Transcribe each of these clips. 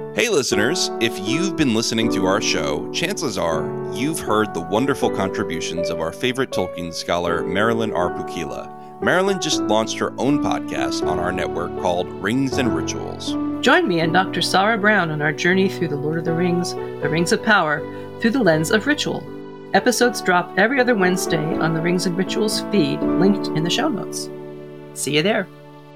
Hey listeners, if you've been listening to our show, chances are you've heard the wonderful contributions of our favorite Tolkien scholar, Marilyn R. Pukila. Marilyn just launched her own podcast on our network called Rings and Rituals. Join me and Dr. Sarah Brown on our journey through the Lord of the Rings of Power, through the lens of ritual. Episodes drop every other Wednesday on the Rings and Rituals feed, linked in the show notes. See you there.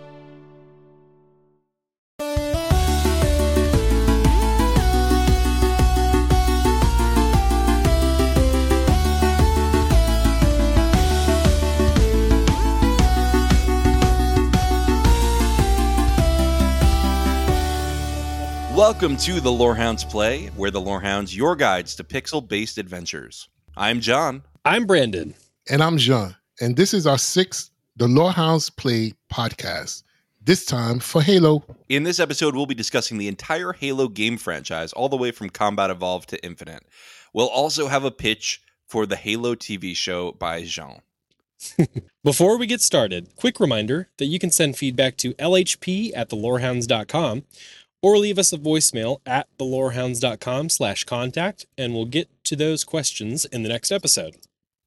Welcome to the Lorehounds Play, where the Lorehounds your guides to pixel-based adventures. I'm John. I'm Brandon. And I'm Jean. And this is our sixth The Lorehounds Play podcast, this time for Halo. In this episode, we'll be discussing the entire Halo game franchise, all the way from Combat Evolved to Infinite. We'll also have a pitch for the Halo TV show by Jean. Before we get started, quick reminder that you can send feedback to lhp@thelorehounds.com or leave us a voicemail at thelorehounds.com/contact, and we'll get to those questions in the next episode.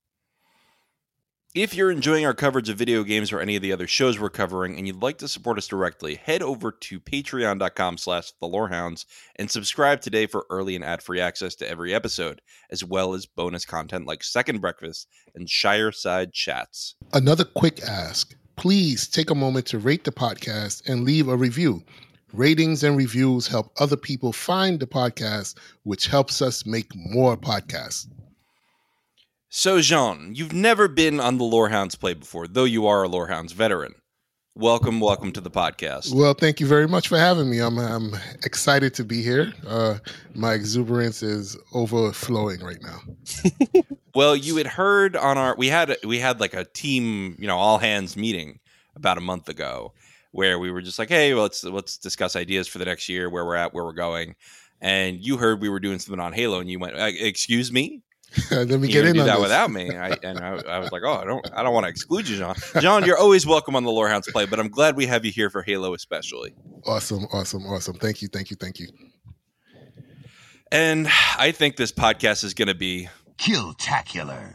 If you're enjoying our coverage of video games or any of the other shows we're covering and you'd like to support us directly, head over to patreon.com/thelorehounds and subscribe today for early and ad-free access to every episode, as well as bonus content like Second Breakfast and Shireside Chats. Another quick ask. Please take a moment to rate the podcast and leave a review. Ratings and reviews help other people find the podcast, which helps us make more podcasts. So, Jean, you've never been on the Lorehounds Play before, though you are a Lorehounds veteran. Welcome to the podcast. Well, thank you very much for having me. I'm excited to be here. My exuberance is overflowing right now. Well, you had heard on we had like a team, all hands meeting about a month ago, where we were just like, hey, well, let's discuss ideas for the next year, where we're at, where we're going. And you heard we were doing something on Halo, and you went, excuse me? Let me get in do on that this. without me. I was like, I don't want to exclude you, John. John, you're always welcome on the Lorehounds Play, but I'm glad we have you here for Halo especially. Awesome. Thank you. And I think this podcast is going to be Kill-tacular.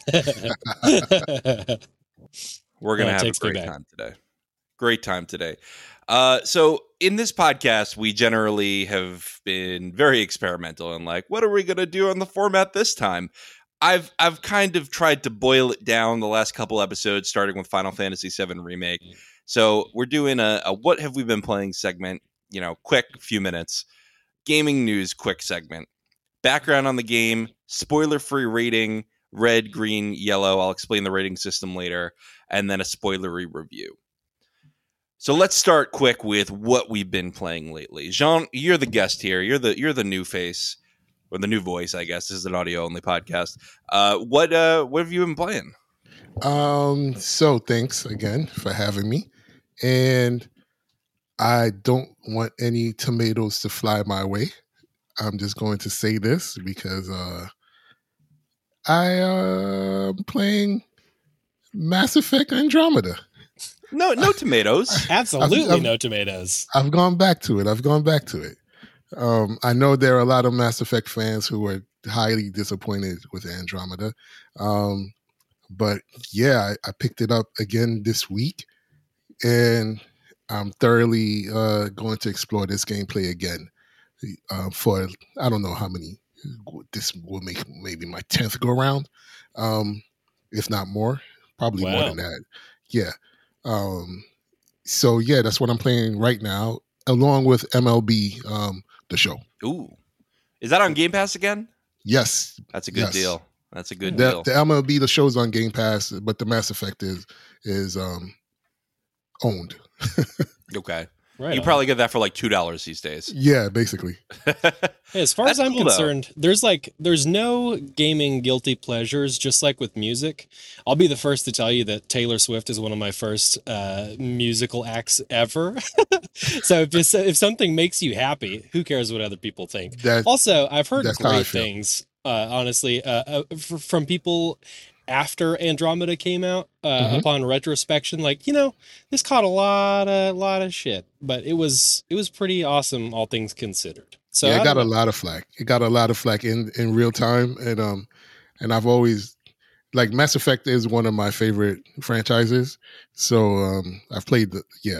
We're going to have a great time today. So in this podcast, we generally have been very experimental and like, what are we going to do on the format this time? I've kind of tried to boil it down the last couple episodes, starting with Final Fantasy VII Remake. So we're doing a what have we been playing segment, quick few minutes, gaming news quick segment, background on the game, spoiler-free rating, red, green, yellow. I'll explain the rating system later, and then a spoilery review. So let's start quick with what we've been playing lately. Jean, you're the guest here. You're the new face, or the new voice, I guess. This is an audio-only podcast. What have you been playing? So thanks again for having me. And I don't want any tomatoes to fly my way. I'm just going to say this because I am playing Mass Effect Andromeda. No tomatoes. Absolutely no tomatoes. I've gone back to it. I know there are a lot of Mass Effect fans who are highly disappointed with Andromeda. But yeah, I picked it up again this week, and I'm thoroughly going to explore this gameplay again for I don't know how many. This will make maybe my 10th go around, if not more. Probably more than that. Yeah. So yeah, that's what I'm playing right now, along with MLB, the show. Ooh, is that on Game Pass again? Yes, that's a good deal. That's a good deal. The MLB, the show's on Game Pass, but the Mass Effect is owned. Okay, right. You probably get that for like $2 these days. Yeah, basically. Hey, as far as I'm concerned, there's no gaming guilty pleasures, just like with music. I'll be the first to tell you that Taylor Swift is one of my first musical acts ever. So if something makes you happy, who cares what other people think? Also, I've heard great things, honestly, from people after Andromeda came out, upon retrospection, like, you know, this caught a lot of shit, but it was pretty awesome, all things considered. So yeah, it got a lot of flack. It got a lot of flack in real time, and I've always like Mass Effect is one of my favorite franchises. So I've played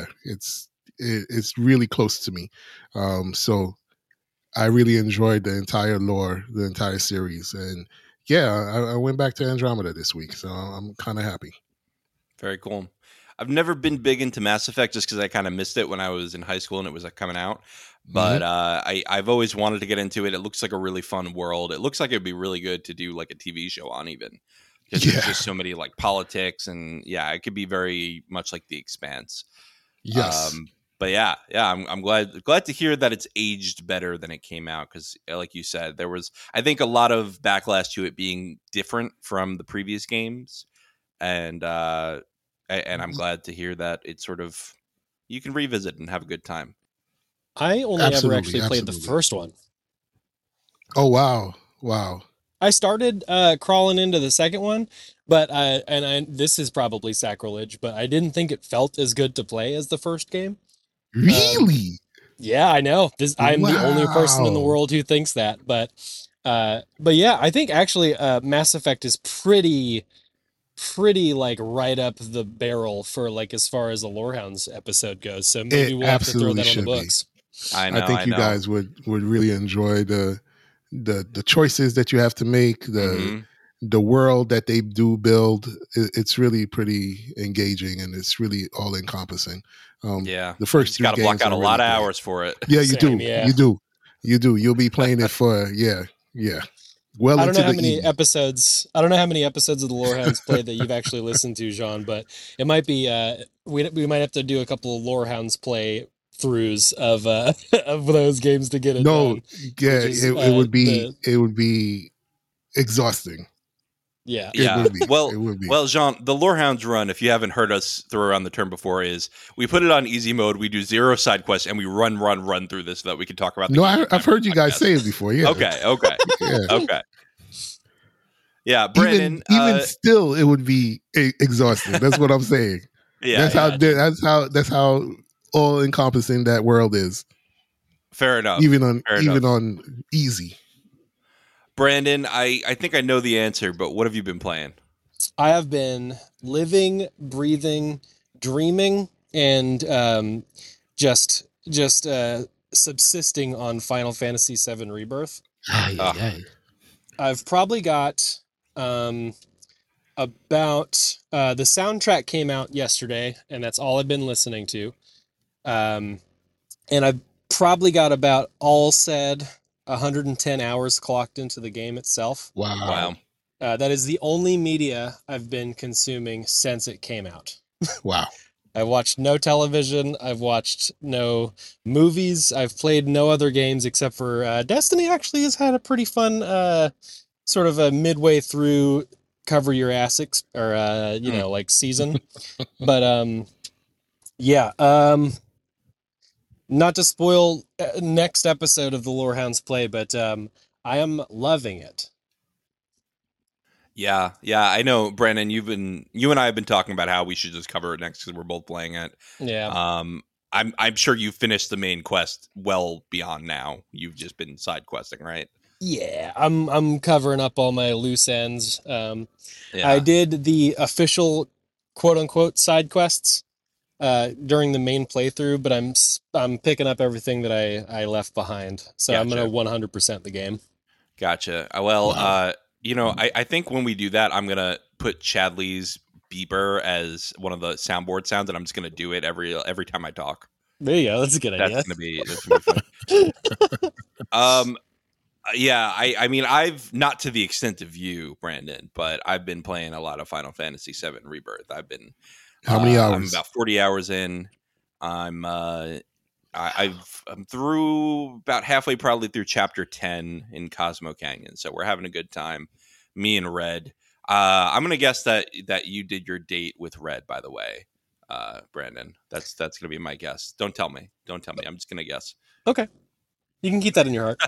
it's really close to me. So I really enjoyed the entire lore, the entire series, and yeah, I went back to Andromeda this week, so I'm kind of happy. Very cool. I've never been big into Mass Effect just because I kind of missed it when I was in high school and it was coming out. But I've always wanted to get into it. It looks like a really fun world. It looks like it'd be really good to do like a TV show on, even because there's just so many like politics and it could be very much like The Expanse. Yes. But I'm glad to hear that it's aged better than it came out because, like you said, there was I think a lot of backlash to it being different from the previous games, and I'm glad to hear that it's sort of you can revisit and have a good time. I only ever actually played the first one. Oh wow! I started crawling into the second one, but this is probably sacrilege, but I didn't think it felt as good to play as the first game. Really? Yeah, I know. I'm the only person in the world who thinks that, but yeah, I think actually Mass Effect is pretty like right up the barrel for like as far as the Lorehounds episode goes. So maybe we'll have to throw that on the books. I think you guys would really enjoy the choices that you have to make, the world that they do build. It's really pretty engaging and it's really all encompassing. The first you got to block out a lot of hours for it. Yeah, you do. Yeah. You do. You'll be playing it for well, I don't know how many episodes. I don't know how many episodes of the Lorehounds played that you've actually listened to, Jean. But it might be. We might have to do a couple of Lorehounds play throughs of those games to get it. No, done, it would be exhausting. Yeah. Well, Jean, the Lorehounds run, if you haven't heard us throw around the term before, is we put it on easy mode, we do 0 side quests, and we run through this so that we can talk about the I've heard you guys say it before, yeah. Okay. Okay. Yeah, Brandon. Even still, it would be exhausting. That's what I'm saying. That's how all encompassing that world is. Fair enough. Even on easy. Brandon, I think I know the answer, but what have you been playing? I have been living, breathing, dreaming, and just subsisting on Final Fantasy VII Rebirth. I've probably got about the soundtrack came out yesterday, and that's all I've been listening to. And I've probably got about all said 110 hours clocked into the game itself. Wow. That is the only media I've been consuming since it came out. Wow. I've watched no television. I've watched no movies. I've played no other games except for Destiny actually has had a pretty fun sort of a midway through cover your ass like season. But not to spoil next episode of the Lorehounds play, but I am loving it. Yeah, I know, Brandon. You and I have been talking about how we should just cover it next because we're both playing it. Yeah. I'm sure you finished the main quest well beyond now. You've just been side questing, right? Yeah, I'm covering up all my loose ends. I did the official quote unquote side quests during the main playthrough, but I'm picking up everything that I left behind. So gotcha. I'm gonna 100% the game. Gotcha. Well, wow. I think when we do that, I'm gonna put Chadley's beeper as one of the soundboard sounds, and I'm just gonna do it every time I talk. There you go. That's a good idea. That's gonna be fun. I mean, I've not to the extent of you, Brandon, but I've been playing a lot of Final Fantasy VII Rebirth. I've been how many hours? I'm about 40 hours in. I'm through about halfway, probably through chapter 10 in Cosmo Canyon. So we're having a good time. Me and Red. I'm gonna guess that you did your date with Red, by the way, Brandon. That's gonna be my guess. Don't tell me. I'm just gonna guess. Okay, you can keep that in your heart.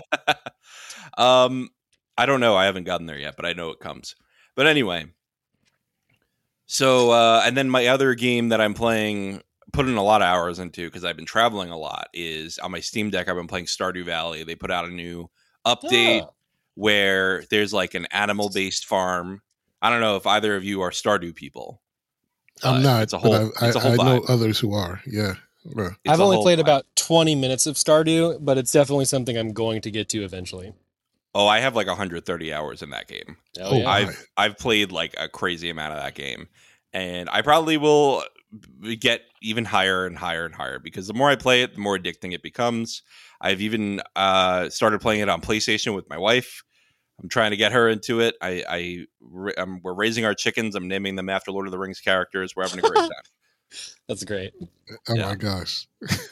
I don't know. I haven't gotten there yet, but I know it comes. But anyway. So, and then my other game that I'm playing putting a lot of hours into because I've been traveling a lot is on my Steam Deck. I've been playing Stardew Valley. They put out a new update where there's like an animal-based farm. I don't know if either of you are Stardew people. I'm not. It's a whole. I know others who are. Yeah. I've only played about 20 minutes of Stardew, but it's definitely something I'm going to get to eventually. Oh, I have like 130 hours in that game. Oh, yeah. I've played like a crazy amount of that game, and I probably will get even higher and higher and higher because the more I play it, the more addicting it becomes. I've even started playing it on PlayStation with my wife. I'm trying to get her into it. We're raising our chickens. I'm naming them after Lord of the Rings characters. We're having a great time. That's great. Oh my gosh.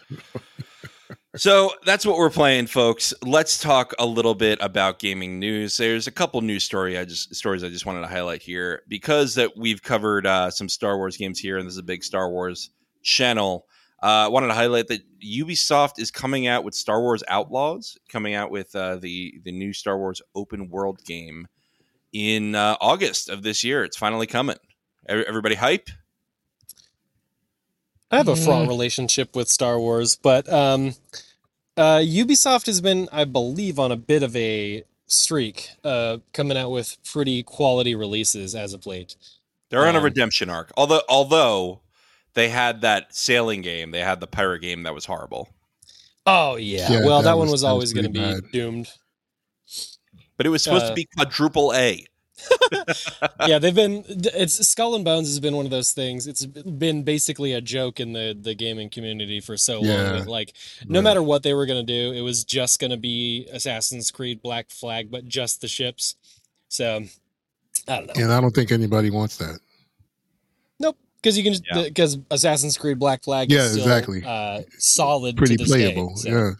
So that's what we're playing, folks. Let's talk a little bit about gaming news. There's a couple news stories I just wanted to highlight here because that we've covered some Star Wars games here, and this is a big Star Wars channel. I wanted to highlight that Ubisoft is coming out with Star Wars Outlaws, coming out with the new Star Wars open world game in August of this year. It's finally coming. Everybody hype? I have a fraught relationship with Star Wars, but Ubisoft has been, I believe, on a bit of a streak, coming out with pretty quality releases as of late. They're on a redemption arc. Although they had that sailing game, they had the pirate game that was horrible. Oh yeah, well that one was always going to be doomed. But it was supposed to be quadruple A. Yeah, it's Skull and Bones has been one of those things. It's been basically a joke in the gaming community for so long that like no matter what they were going to do, it was just going to be Assassin's Creed Black Flag, but just the ships. So I don't know. And I don't think anybody wants that. Nope, because Assassin's Creed Black Flag is still, exactly. Solid, pretty to this playable. Day, so.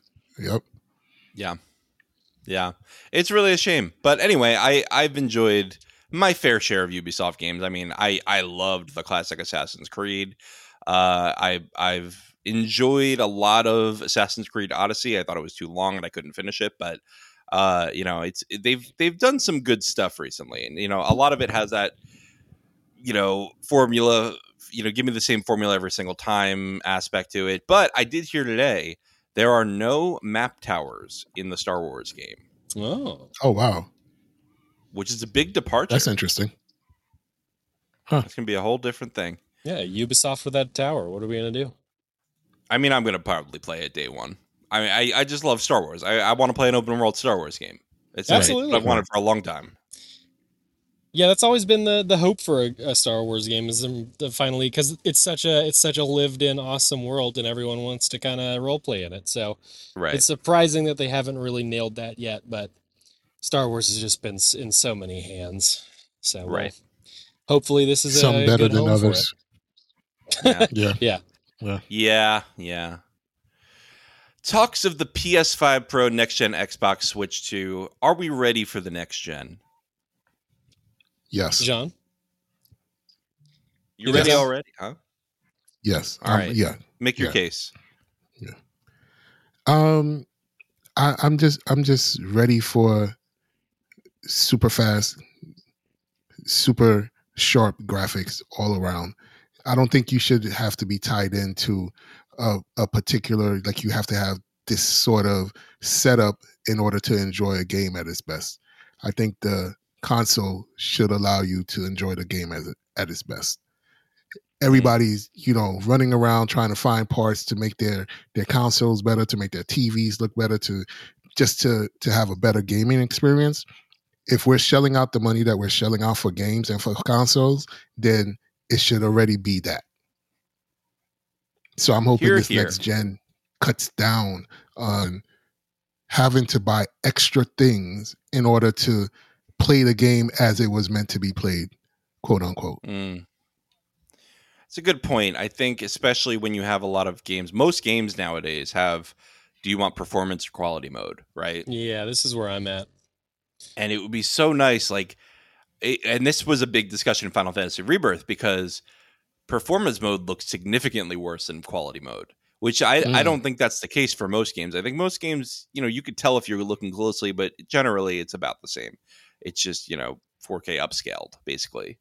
Yeah. It's really a shame. But anyway, I've enjoyed my fair share of Ubisoft games. I mean, I loved the classic Assassin's Creed. I've enjoyed a lot of Assassin's Creed Odyssey. I thought it was too long and I couldn't finish it, but they've done some good stuff recently, and a lot of it has that formula. Give me the same formula every single time aspect to it. But I did hear today there are no map towers in the Star Wars game. Oh wow. Which is a big departure. That's interesting. Huh. It's going to be a whole different thing. Yeah, Ubisoft with that tower. What are we going to do? I mean, I'm going to probably play it day one. I mean, I just love Star Wars. I want to play an open world Star Wars game. It's absolutely what I've wanted for a long time. Yeah, that's always been the hope for a Star Wars game is finally, because it's such a lived in awesome world and everyone wants to kind of role play in it. So it's surprising that they haven't really nailed that yet. But Star Wars has just been in so many hands. So hopefully this is some a better good than home others. For it. Yeah. Talks of the PS5 Pro, next gen Xbox Switch 2. Are we ready for the next gen? Yes. John? You ready already, huh? Yes. All right. Yeah. Make your case. Yeah. I'm just ready for super fast, super sharp graphics all around. I don't think you should have to be tied into a particular, like you have to have this sort of setup in order to enjoy a game at its best. I think the console should allow you to enjoy the game at its best. Everybody's, running around trying to find parts to make their consoles better, to make their TVs look better, to have a better gaming experience. If we're shelling out the money that we're shelling out for games and for consoles, then it should already be that. So I'm hoping this next gen cuts down on having to buy extra things in order to play the game as it was meant to be played, quote unquote. It's a good point. I think especially when you have a lot of games, most games nowadays have, do you want performance or quality mode, right? Yeah, this is where I'm at. And it would be so nice, and this was a big discussion in Final Fantasy Rebirth, because performance mode looks significantly worse than quality mode, which I don't think that's the case for most games. I think most games, you could tell if you're looking closely, but generally it's about the same. It's just, 4K upscaled, basically.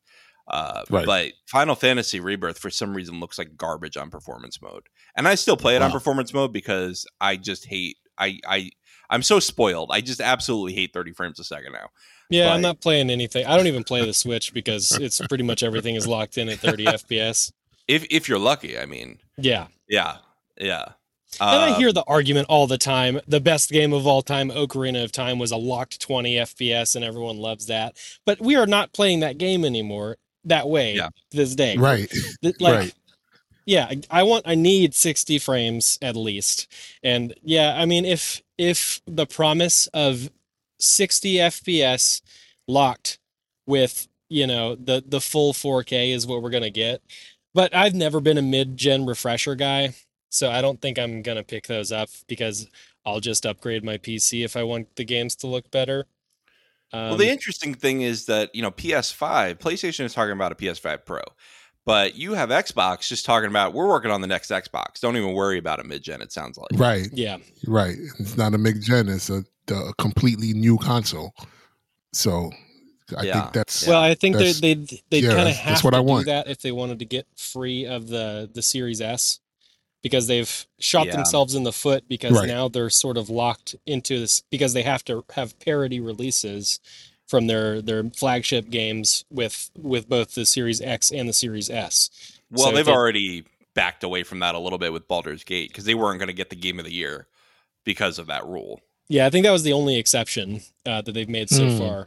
But Final Fantasy Rebirth, for some reason, looks like garbage on performance mode. And I still play it on performance mode because I just hate... I'm so spoiled. I just absolutely hate 30 frames a second now. Yeah, I'm not playing anything. I don't even play the Switch because it's pretty much everything is locked in at 30 FPS. If you're lucky, I mean. Yeah. And I hear the argument all the time. The best game of all time, Ocarina of Time, was a locked 20 FPS, and everyone loves that. But we are not playing that game anymore that way this day. Right. Right. Yeah, I need 60 frames at least. And yeah, I mean, if the promise of 60 FPS locked with, the full 4K is what we're going to get. But I've never been a mid-gen refresher guy. So I don't think I'm going to pick those up because I'll just upgrade my PC if I want the games to look better. Well, the interesting thing is that, PlayStation is talking about a PS5 Pro, but you have Xbox just talking about, we're working on the next Xbox. Don't even worry about a mid-gen, it sounds like. Right. Yeah. Right. It's not a mid-gen. It's a completely new console. So I think that's... Well, I think they kind of have to do that if they wanted to get free of the Series S. Because they've shot themselves in the foot because now they're sort of locked into this because they have to have parity releases from their flagship games with both the Series X and the Series S. Well, so they've already backed away from that a little bit with Baldur's Gate because they weren't going to get the Game of the Year because of that rule. Yeah, I think that was the only exception that they've made so far.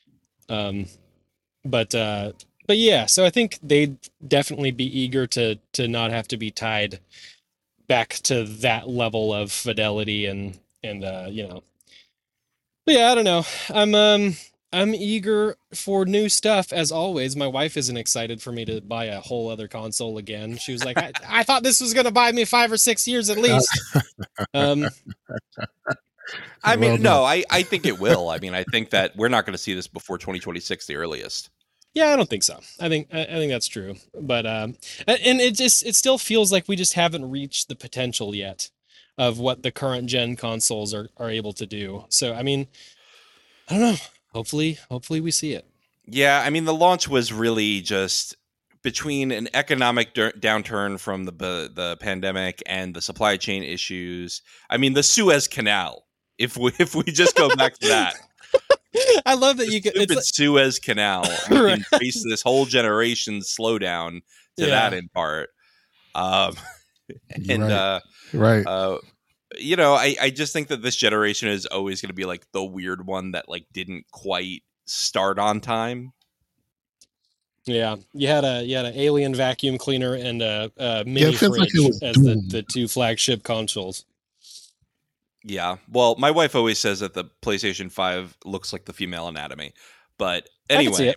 But yeah, so I think they'd definitely be eager to not have to be tied back to that level of fidelity and but yeah, I don't know. I'm eager for new stuff as always. My wife isn't excited for me to buy a whole other console again. She was like, I thought this was going to buy me 5 or 6 years at least. I mean, no, I think it will. I mean, I think that we're not going to see this before 2026, the earliest. Yeah, I don't think so. I think that's true. But and it still feels like we just haven't reached the potential yet of what the current gen consoles are able to do. So I mean, I don't know. Hopefully we see it. Yeah, I mean, the launch was really just between an economic downturn from the pandemic and the supply chain issues. I mean, the Suez Canal. If we just go back to that. I love that you could. It's Suez Canal. You can trace this whole generation's slowdown to that in part. I just think that this generation is always going to be like the weird one that like didn't quite start on time. Yeah, you had an alien vacuum cleaner and a mini fridge as the two flagship consoles. Yeah, well, my wife always says that the PlayStation 5 looks like the female anatomy, but anyway,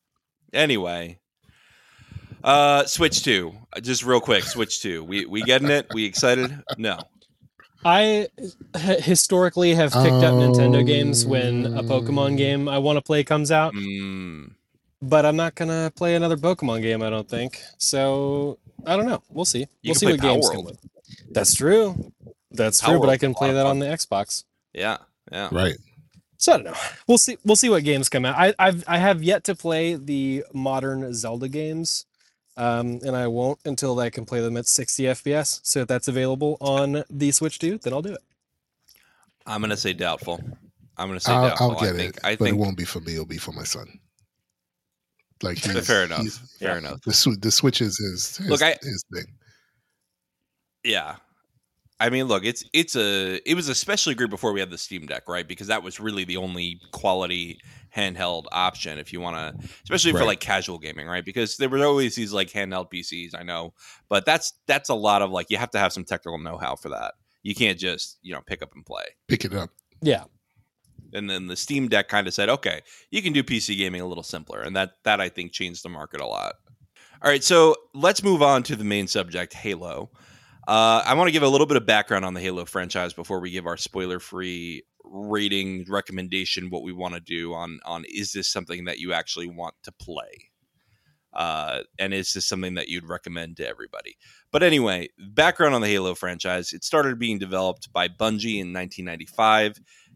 Switch 2, just real quick, Switch 2, we getting it? We excited? No. I historically have picked up Nintendo games when a Pokemon game I want to play comes out, but I'm not gonna play another Pokemon game, I don't think. So I don't know. We'll see. We'll see what games come with. That's true. That's true, but I can play that on the Xbox. Yeah. Right. So I don't know. We'll see what games come out. I have yet to play the modern Zelda games, and I won't until I can play them at 60 FPS. So if that's available on the Switch 2, then I'll do it. I'm gonna say doubtful. I'll get it, but it won't be for me. It'll be for my son. Like fair enough. Fair enough. The Switch is his thing. Yeah. I mean, look, it was especially great before we had the Steam Deck, right? Because that was really the only quality handheld option if you want to, especially for like casual gaming, right? Because there were always these like handheld PCs, I know, but that's a lot of like, you have to have some technical know-how for that. You can't just, pick up and play. Pick it up. Yeah. And then the Steam Deck kind of said, okay, you can do PC gaming a little simpler. And that I think changed the market a lot. All right, so let's move on to the main subject, Halo. I want to give a little bit of background on the Halo franchise before we give our spoiler-free rating recommendation, what we want to do on is this something that you actually want to play? And is this something that you'd recommend to everybody? But anyway, background on the Halo franchise. It started being developed by Bungie in 1995.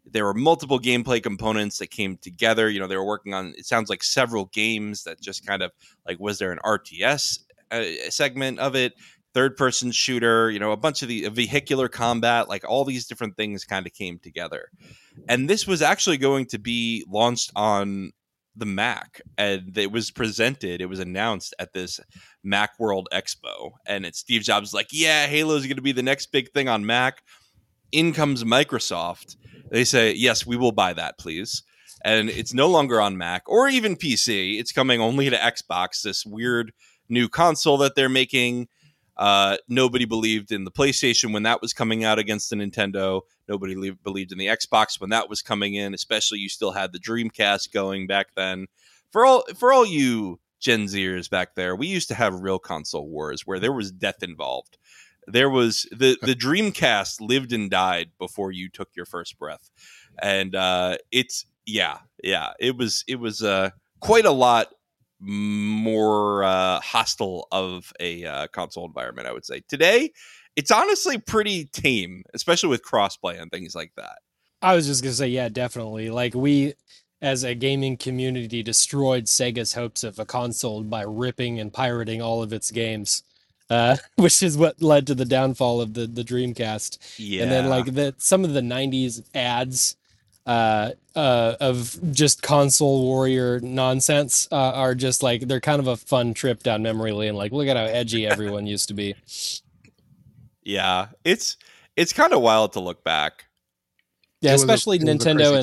There were multiple gameplay components that came together. You know, they were working on, it sounds like, several games that just kind of like, was there an RTS segment of it? Third person shooter, you know, a bunch of the vehicular combat, like all these different things kind of came together. And this was actually going to be launched on the Mac, and it was announced at this Macworld Expo. And it's Steve Jobs like, yeah, Halo is going to be the next big thing on Mac. In comes Microsoft. They say, yes, we will buy that, please. And it's no longer on Mac or even PC. It's coming only to Xbox, this weird new console that they're making. Nobody believed in the PlayStation when that was coming out against the Nintendo. Nobody believed in the Xbox when that was coming in, especially you still had the Dreamcast going back then. For all you Gen Zers back there, we used to have real console wars where there was death involved. There was the Dreamcast lived and died before you took your first breath. And it was quite a lot more hostile of a console environment, I would say. Today, it's honestly pretty tame, especially with crossplay and things like that. I was just going to say, yeah, definitely. Like, we, as a gaming community, destroyed Sega's hopes of a console by ripping and pirating all of its games, which is what led to the downfall of the Dreamcast. Yeah. And then, like, some of the 90s ads of just console warrior nonsense are just like, they're kind of a fun trip down memory lane. Like, look at how edgy everyone used to be. Yeah, it's kind of wild to look back. Yeah, especially Nintendo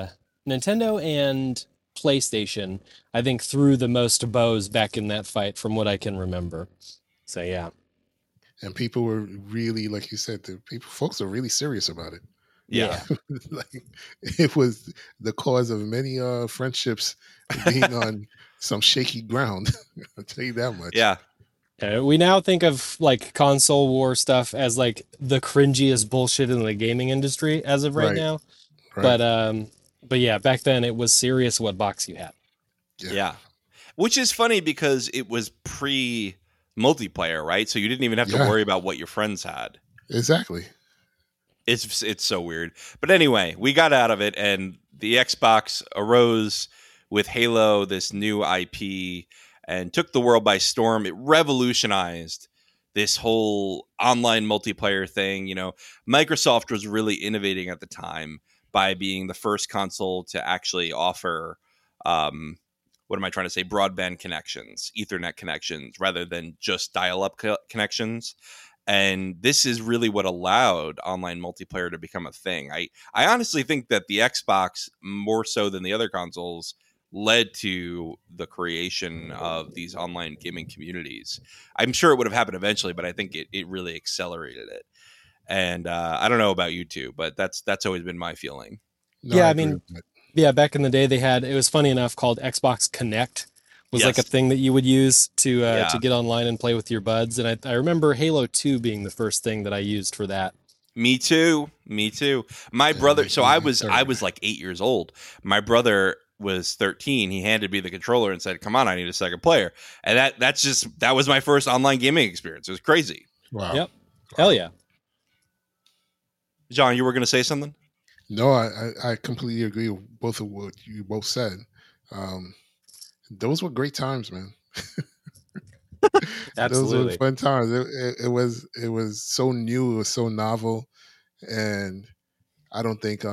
and PlayStation, I think, threw the most bows back in that fight from what I can remember. So yeah. And people were really, like you said, folks are really serious about it. Yeah. Like, it was the cause of many friendships being on some shaky ground. I'll tell you that much. Yeah. We now think of like console war stuff as like the cringiest bullshit in the gaming industry as of right now. Right. But yeah, back then it was serious what box you had. Yeah. Which is funny because it was pre-multiplayer, right? So you didn't even have to worry about what your friends had. Exactly. It's so weird. But anyway, we got out of it, and the Xbox arose with Halo, this new IP, and took the world by storm. It revolutionized this whole online multiplayer thing. You know, Microsoft was really innovating at the time by being the first console to actually offer, broadband connections, Ethernet connections, rather than just dial-up connections. And this is really what allowed online multiplayer to become a thing. I honestly think that the Xbox, more so than the other consoles, led to the creation of these online gaming communities. I'm sure it would have happened eventually, but I think it really accelerated it. And I don't know about you two, but that's always been my feeling. No, yeah, I mean, back in the day, it was funny enough called Xbox Connect. Was like a thing that you would use to get online and play with your buds. And I remember Halo 2 being the first thing that I used for that. Me too. My brother, so I was like 8 years old. My brother was 13. He handed me the controller and said, "Come on, I need a second player." And that was my first online gaming experience. It was crazy. Wow. Yep. Hell yeah. John, you were going to say something? No, I completely agree with both of what you both said. Those were great times, man. Absolutely. Those were fun times. It was so new. It was so novel. And I don't think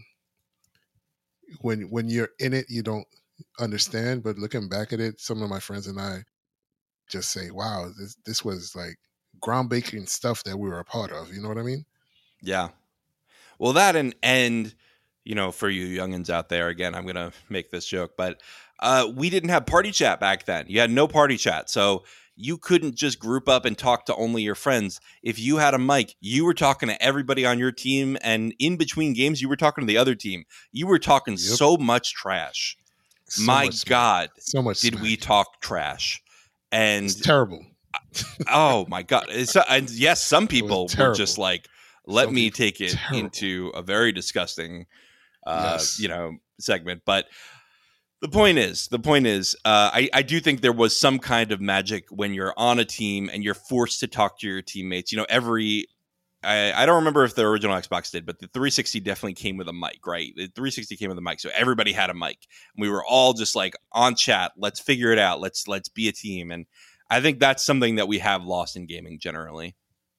when you're in it, you don't understand. But looking back at it, some of my friends and I just say, wow, this was like groundbreaking stuff that we were a part of. You know what I mean? Yeah. Well, that and you know, for you youngins out there, again, I'm going to make this joke, but we didn't have party chat back then. You had no party chat. So you couldn't just group up and talk to only your friends. If you had a mic, you were talking to everybody on your team. And in between games, you were talking to the other team. You were talking so much trash. My God. So much did we talk trash. And it's terrible. Oh, my God. And yes, some people were just like, let me take it into a very disgusting segment. But the point is, I do think there was some kind of magic when you're on a team and you're forced to talk to your teammates. You know, every I don't remember if the original Xbox did, but the 360 definitely came with a mic, right? The 360 came with a mic, so everybody had a mic. And we were all just like on chat. Let's figure it out. Let's be a team. And I think that's something that we have lost in gaming generally.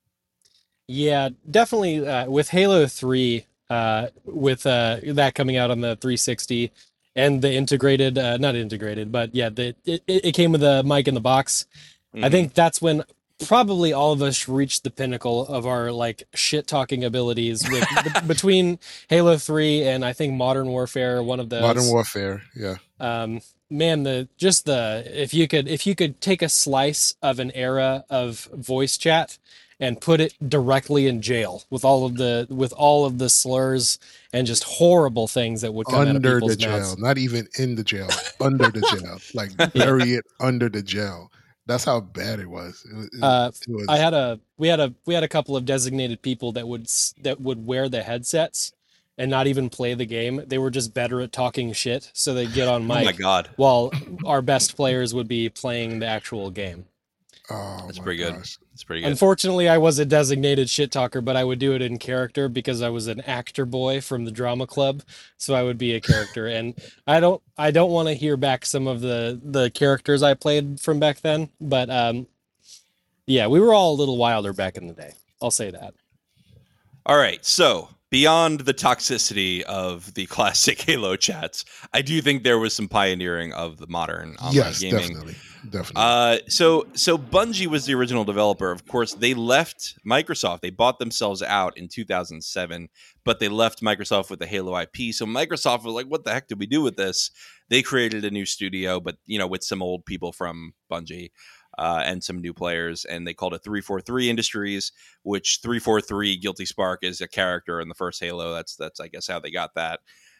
Yeah, definitely. With Halo 3, with that coming out on the 360 and the integrated, not integrated, but yeah, it came with a mic in the box. Mm-hmm. I think that's when probably all of us reached the pinnacle of our like shit talking abilities with between Halo 3 and I think Modern Warfare, one of those. Modern Warfare, yeah. Man, if you could take a slice of an era of voice chat and put it directly in jail with all of the slurs and just horrible things that would come out of people's mouths. Under the jail, not even in the jail, under the jail, like bury it under the jail. That's how bad it was. It was. We had a couple of designated people that would wear the headsets and not even play the game. They were just better at talking shit, so they'd get on mic. Oh my God. While our best players would be playing the actual game. Oh, that's pretty good. It's pretty good. Unfortunately, I was a designated shit talker, but I would do it in character because I was an actor boy from the drama club, so I would be a character. And I don't want to hear back some of the characters I played from back then, but yeah, we were all a little wilder back in the day. I'll say that. All right, so beyond the toxicity of the classic Halo chats, I do think there was some pioneering of the modern online gaming. Definitely. So Bungie was the original developer. Of course, they left Microsoft. They bought themselves out in 2007, but they left Microsoft with the Halo IP. So Microsoft was like, what the heck did we do with this? They created a new studio, but with some old people from Bungie and some new players, and they called it 343 Industries, which 343 Guilty Spark is a character in the first Halo. That's I guess how they got that.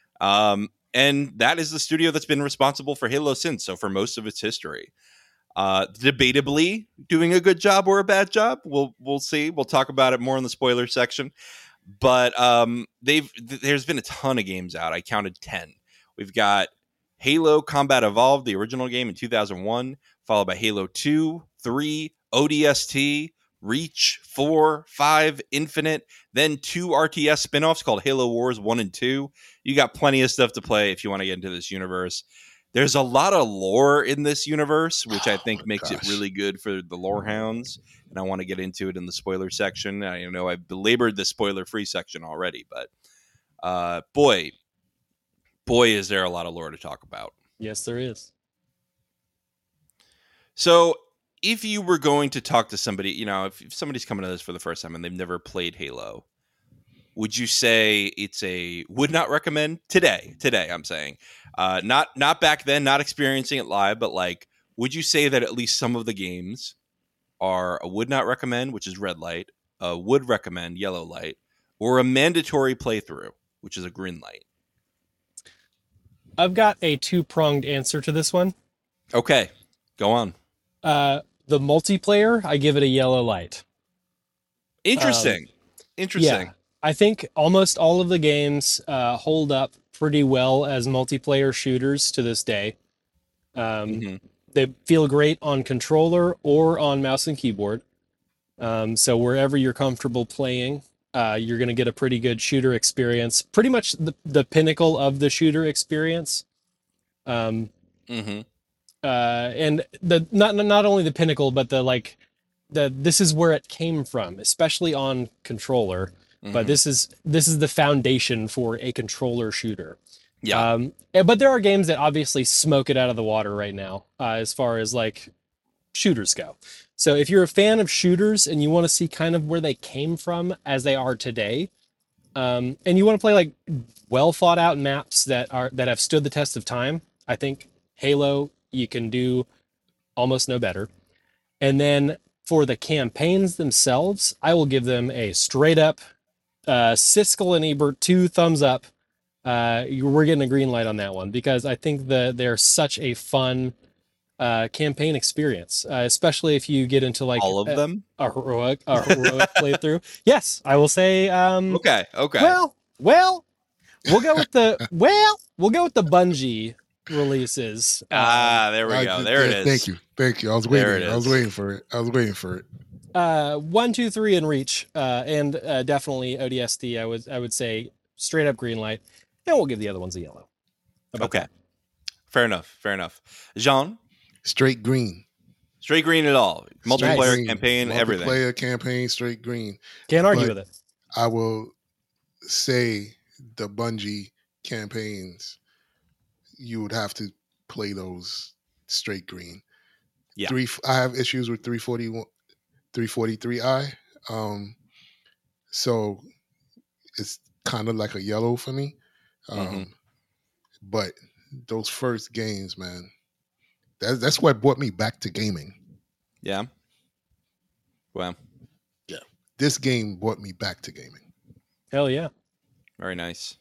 And that is the studio that's been responsible for Halo since, so for most of its history. Debatably doing a good job or a bad job. We'll see. We'll talk about it more in the spoiler section. But there's been a ton of games out. I counted 10. We've got Halo Combat Evolved, the original game in 2001, followed by Halo 2, 3, ODST, Reach, 4, 5, Infinite, then 2 RTS spin-offs called Halo Wars 1 and 2. You got plenty of stuff to play if you want to get into this universe. There's a lot of lore in this universe, which I think makes it really good for the lore hounds. And I want to get into it in the spoiler section. I know I've belabored the spoiler-free section already, but boy, is there a lot of lore to talk about. Yes, there is. So if you were going to talk to somebody, if somebody's coming to this for the first time and they've never played Halo, would you say it's a would not recommend today? Today, I'm saying, not back then, not experiencing it live, but like, would you say that at least some of the games are a would not recommend, which is red light, a would recommend, yellow light, or a mandatory playthrough, which is a green light? I've got a two-pronged answer to this one. Okay, go on. The multiplayer, I give it a yellow light. Interesting. Yeah. I think almost all of the games hold up pretty well as multiplayer shooters to this day. They feel great on controller or on mouse and keyboard. So wherever you're comfortable playing, you're going to get a pretty good shooter experience. Pretty much the pinnacle of the shooter experience. And not only the pinnacle, but this is where it came from, especially on controller. But this is the foundation for a controller shooter. Yeah. But there are games that obviously smoke it out of the water right now, as far as like shooters go. So if you're a fan of shooters and you want to see kind of where they came from as they are today, and you want to play like well thought out maps that have stood the test of time, I think Halo you can do almost no better. And then for the campaigns themselves, I will give them a straight up Siskel and Ebert 2 thumbs up. We're getting a green light on that one because I think they're such a fun campaign experience, especially if you get into like all of them a heroic playthrough. Yes, I will say. Okay. Well, we'll go with the Bungie releases. There we go. There it is. Thank you. I was waiting. I was waiting for it. 1, 2, 3 in Reach, and definitely ODST. I would say straight up green light, and we'll give the other ones a yellow. Okay, that? Fair enough. Jean, straight green. Straight green at all. Multiplayer campaign, everything. Multiplayer campaign, straight green. Can't argue with it. I will say the Bungie campaigns, you would have to play those straight green. Yeah. I have issues with 343i. So it's kind of like a yellow for me. But those first games, man, that's what brought me back to gaming. Yeah. Wow. Yeah. This game brought me back to gaming. Hell yeah. Very nice.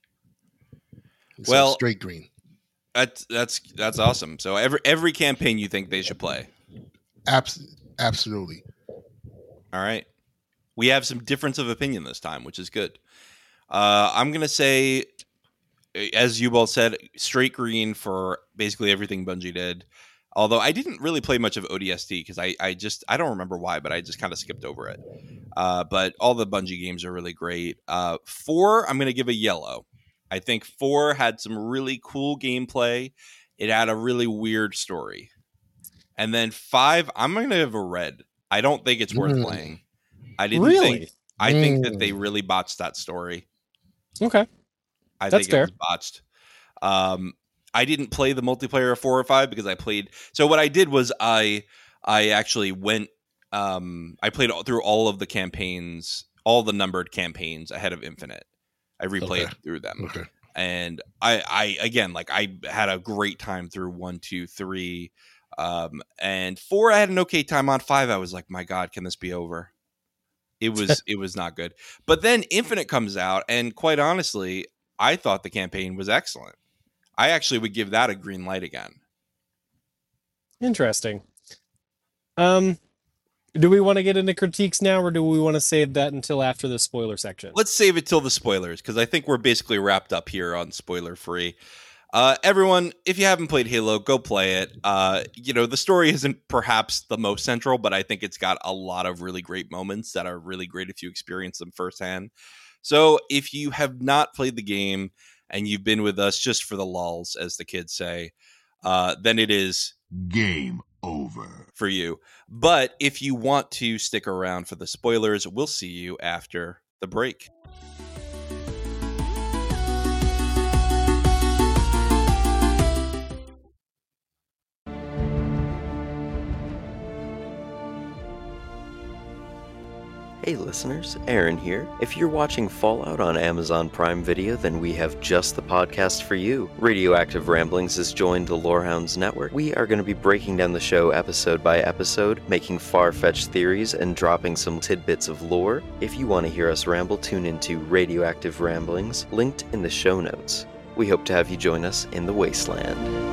So well, straight green. That's awesome. So every campaign you think they should play. Absolutely. All right. We have some difference of opinion this time, which is good. I'm going to say, as you both said, straight green for basically everything Bungie did. Although I didn't really play much of ODST because I don't remember why, but I just kind of skipped over it. But all the Bungie games are really great. 4, I'm going to give a yellow. I think 4 had some really cool gameplay. It had a really weird story. And then 5, I'm going to give a red. I don't think it's worth playing. I think that they really botched that story. Okay. That's think fair. It was botched. I didn't play the multiplayer of 4 or 5 because I played. So what I did was I actually went. I played through all of the campaigns, all the numbered campaigns ahead of Infinite. I replayed through them, and I again, like, I had a great time through 1, 2, 3, and 4. I had an okay time on. 5, I was like, my God, can this be over? It was not good. But then Infinite comes out, and quite honestly, I thought the campaign was excellent. I actually would give that a green light again. Interesting. Do we want to get into critiques now, or do we want to save that until after the spoiler section? Let's save it till the spoilers, because I think we're basically wrapped up here on spoiler free. Everyone, if you haven't played Halo, go play it. The story isn't perhaps the most central, but I think it's got a lot of really great moments that are really great if you experience them firsthand. So if you have not played the game and you've been with us just for the lulz, as the kids say, then it is game over for you. But if you want to stick around for the spoilers, we'll see you after the break. Hey listeners, Aaron here. If you're watching Fallout on Amazon Prime Video, then we have just the podcast for you. Radioactive Ramblings has joined the Lorehounds Network. We are going to be breaking down the show episode by episode, making far-fetched theories, and dropping some tidbits of lore. If you want to hear us ramble, tune into Radioactive Ramblings, linked in the show notes. We hope to have you join us in the wasteland.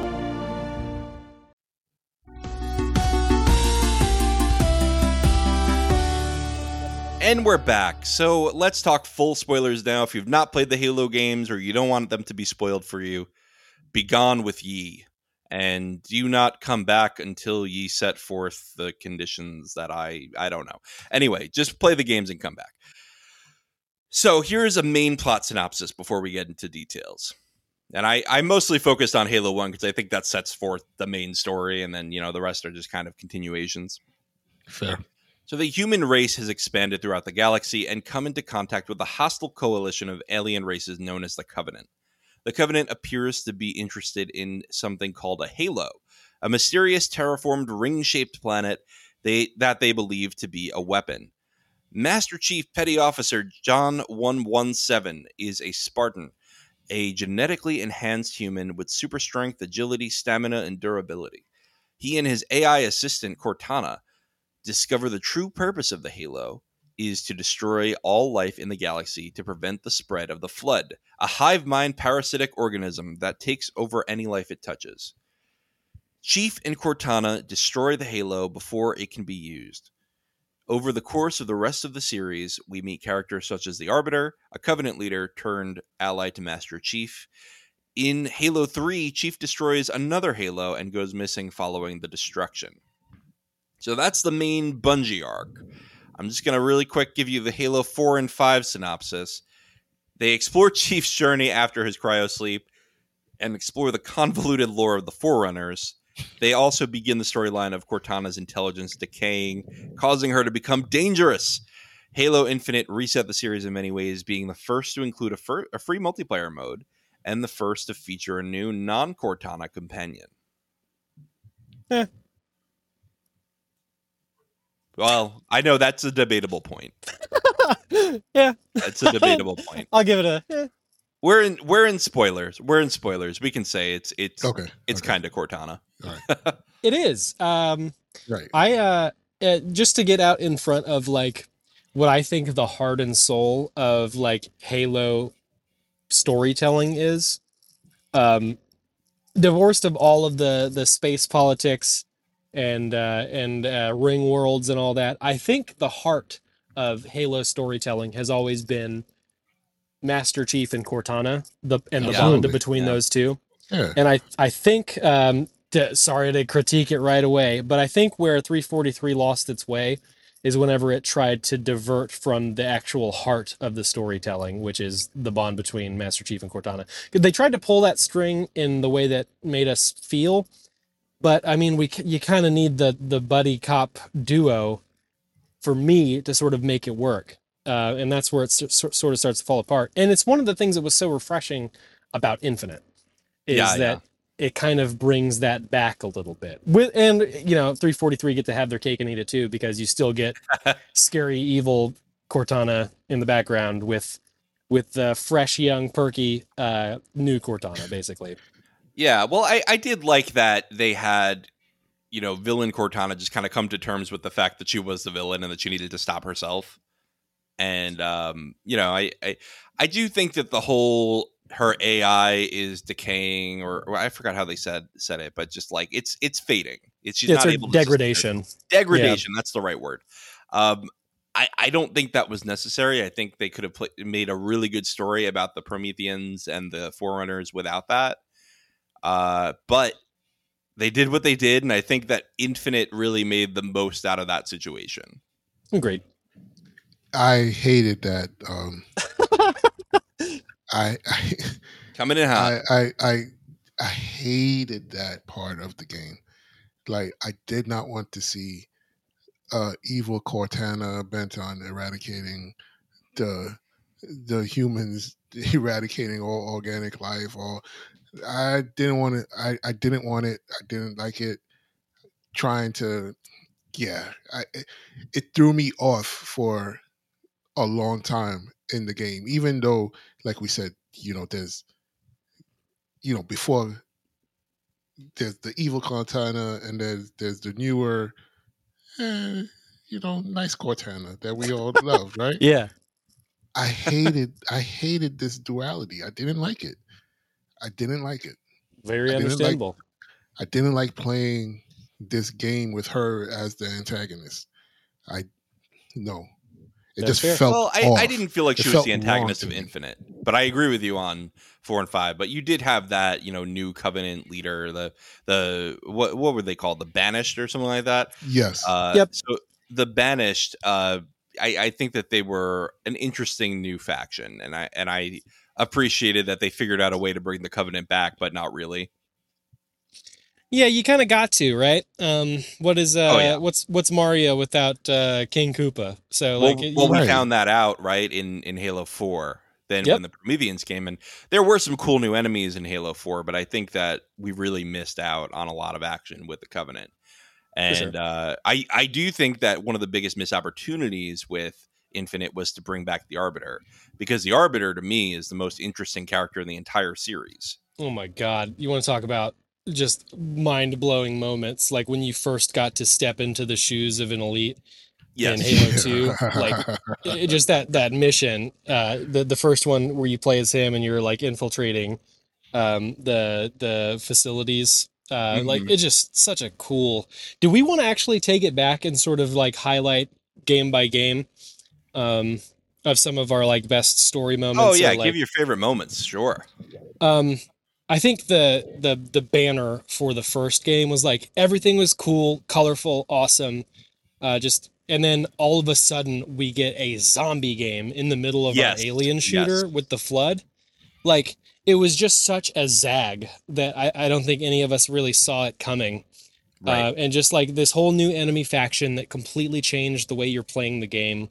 And we're back. So let's talk full spoilers now. If you've not played the Halo games or you don't want them to be spoiled for you, be gone with ye. And do not come back until ye set forth the conditions that I don't know. Anyway, just play the games and come back. So here's a main plot synopsis before we get into details. And I mostly focused on Halo 1 because I think that sets forth the main story. And then, the rest are just kind of continuations. Fair. So the human race has expanded throughout the galaxy and come into contact with a hostile coalition of alien races known as the Covenant. The Covenant appears to be interested in something called a halo, a mysterious terraformed ring-shaped planet that they believe to be a weapon. Master Chief Petty Officer John 117 is a Spartan, a genetically enhanced human with super strength, agility, stamina, and durability. He and his AI assistant Cortana discover the true purpose of the Halo is to destroy all life in the galaxy to prevent the spread of the Flood, a hive mind parasitic organism that takes over any life it touches. Chief and Cortana destroy the Halo before it can be used. Over the course of the rest of the series, we meet characters such as the Arbiter, a Covenant leader turned ally to Master Chief. In Halo 3, Chief destroys another Halo and goes missing following the destruction. So that's the main Bungie arc. I'm just going to really quick give you the Halo 4 and 5 synopsis. They explore Chief's journey after his cryosleep and explore the convoluted lore of the Forerunners. They also begin the storyline of Cortana's intelligence decaying, causing her to become dangerous. Halo Infinite reset the series in many ways, being the first to include a free multiplayer mode and the first to feature a new non-Cortana companion. Well, I know that's a debatable point. Yeah, that's a debatable point. I'll give it a. We're in spoilers. We're in spoilers. We can say it's kind of Cortana. Right. It is. Right. I just to get out in front of like what I think the heart and soul of like Halo storytelling is, divorced of all of the space politics and ring worlds and all that. I think the heart of Halo storytelling has always been Master Chief and Cortana, the bond between those two. Yeah. And I think, sorry to critique it right away, but I think where 343 lost its way is whenever it tried to divert from the actual heart of the storytelling, which is the bond between Master Chief and Cortana. They tried to pull that string in the way that made us feel, but I mean, you kind of need the buddy cop duo for me to sort of make it work. And that's where it sort of starts to fall apart. And it's one of the things that was so refreshing about Infinite is that it kind of brings that back a little bit. And 343 get to have their cake and eat it too, because you still get scary, evil Cortana in the background with the fresh, young, perky new Cortana, basically. Yeah, well, I did like that they had, villain Cortana just kind of come to terms with the fact that she was the villain and that she needed to stop herself. And, I do think that the whole her AI is decaying, or I forgot how they said it, but just like it's fading. She's not able to degradation. Degradation. Yeah. That's the right word. I don't think that was necessary. I think they could have made a really good story about the Prometheans and the Forerunners without that. But they did what they did, and I think that Infinite really made the most out of that situation. Agreed. I hated that. I coming in hot. I hated that part of the game. Like, I did not want to see evil Cortana bent on eradicating the humans, eradicating all organic life. I didn't want it. I didn't want it. I didn't like it. Trying to, it threw me off for a long time in the game, even though, like we said, there's, before there's the evil Cortana and there's the newer, nice Cortana that we all love, right? Yeah. I hated this duality. I didn't like it. Very understandable. I didn't like playing this game with her as the antagonist. It just felt off. I didn't feel like she was the antagonist of Infinite, but I agree with you on 4 and 5. But you did have that, new Covenant leader, the what were they called, the Banished or something like that? Yes. Yep. So the Banished, I think that they were an interesting new faction, and I appreciated that they figured out a way to bring the Covenant back, but not really. Yeah, you kind of got to, right? What's Mario without King Koopa? So we found that out, right, in Halo 4. Then when the Prometheans came in, there were some cool new enemies in Halo 4, but I think that we really missed out on a lot of action with the Covenant. And sure. I do think that one of the biggest missed opportunities with Infinite was to bring back the Arbiter, because the Arbiter, to me, is the most interesting character in the entire series. Oh my God. You want to talk about just mind-blowing moments, like when you first got to step into the shoes of an elite in Halo 2, like just that mission, the first one where you play as him and you're like infiltrating the facilities, like it's just such a cool. Do we want to actually take it back and sort of like highlight game by game of some of our like best story moments? Oh yeah, give your favorite moments, sure. I think the banner for the first game was like everything was cool, colorful, awesome. And then all of a sudden we get a zombie game in the middle of our alien shooter with the flood. Like it was just such a zag that I don't think any of us really saw it coming. Right. And just like this whole new enemy faction that completely changed the way you're playing the game.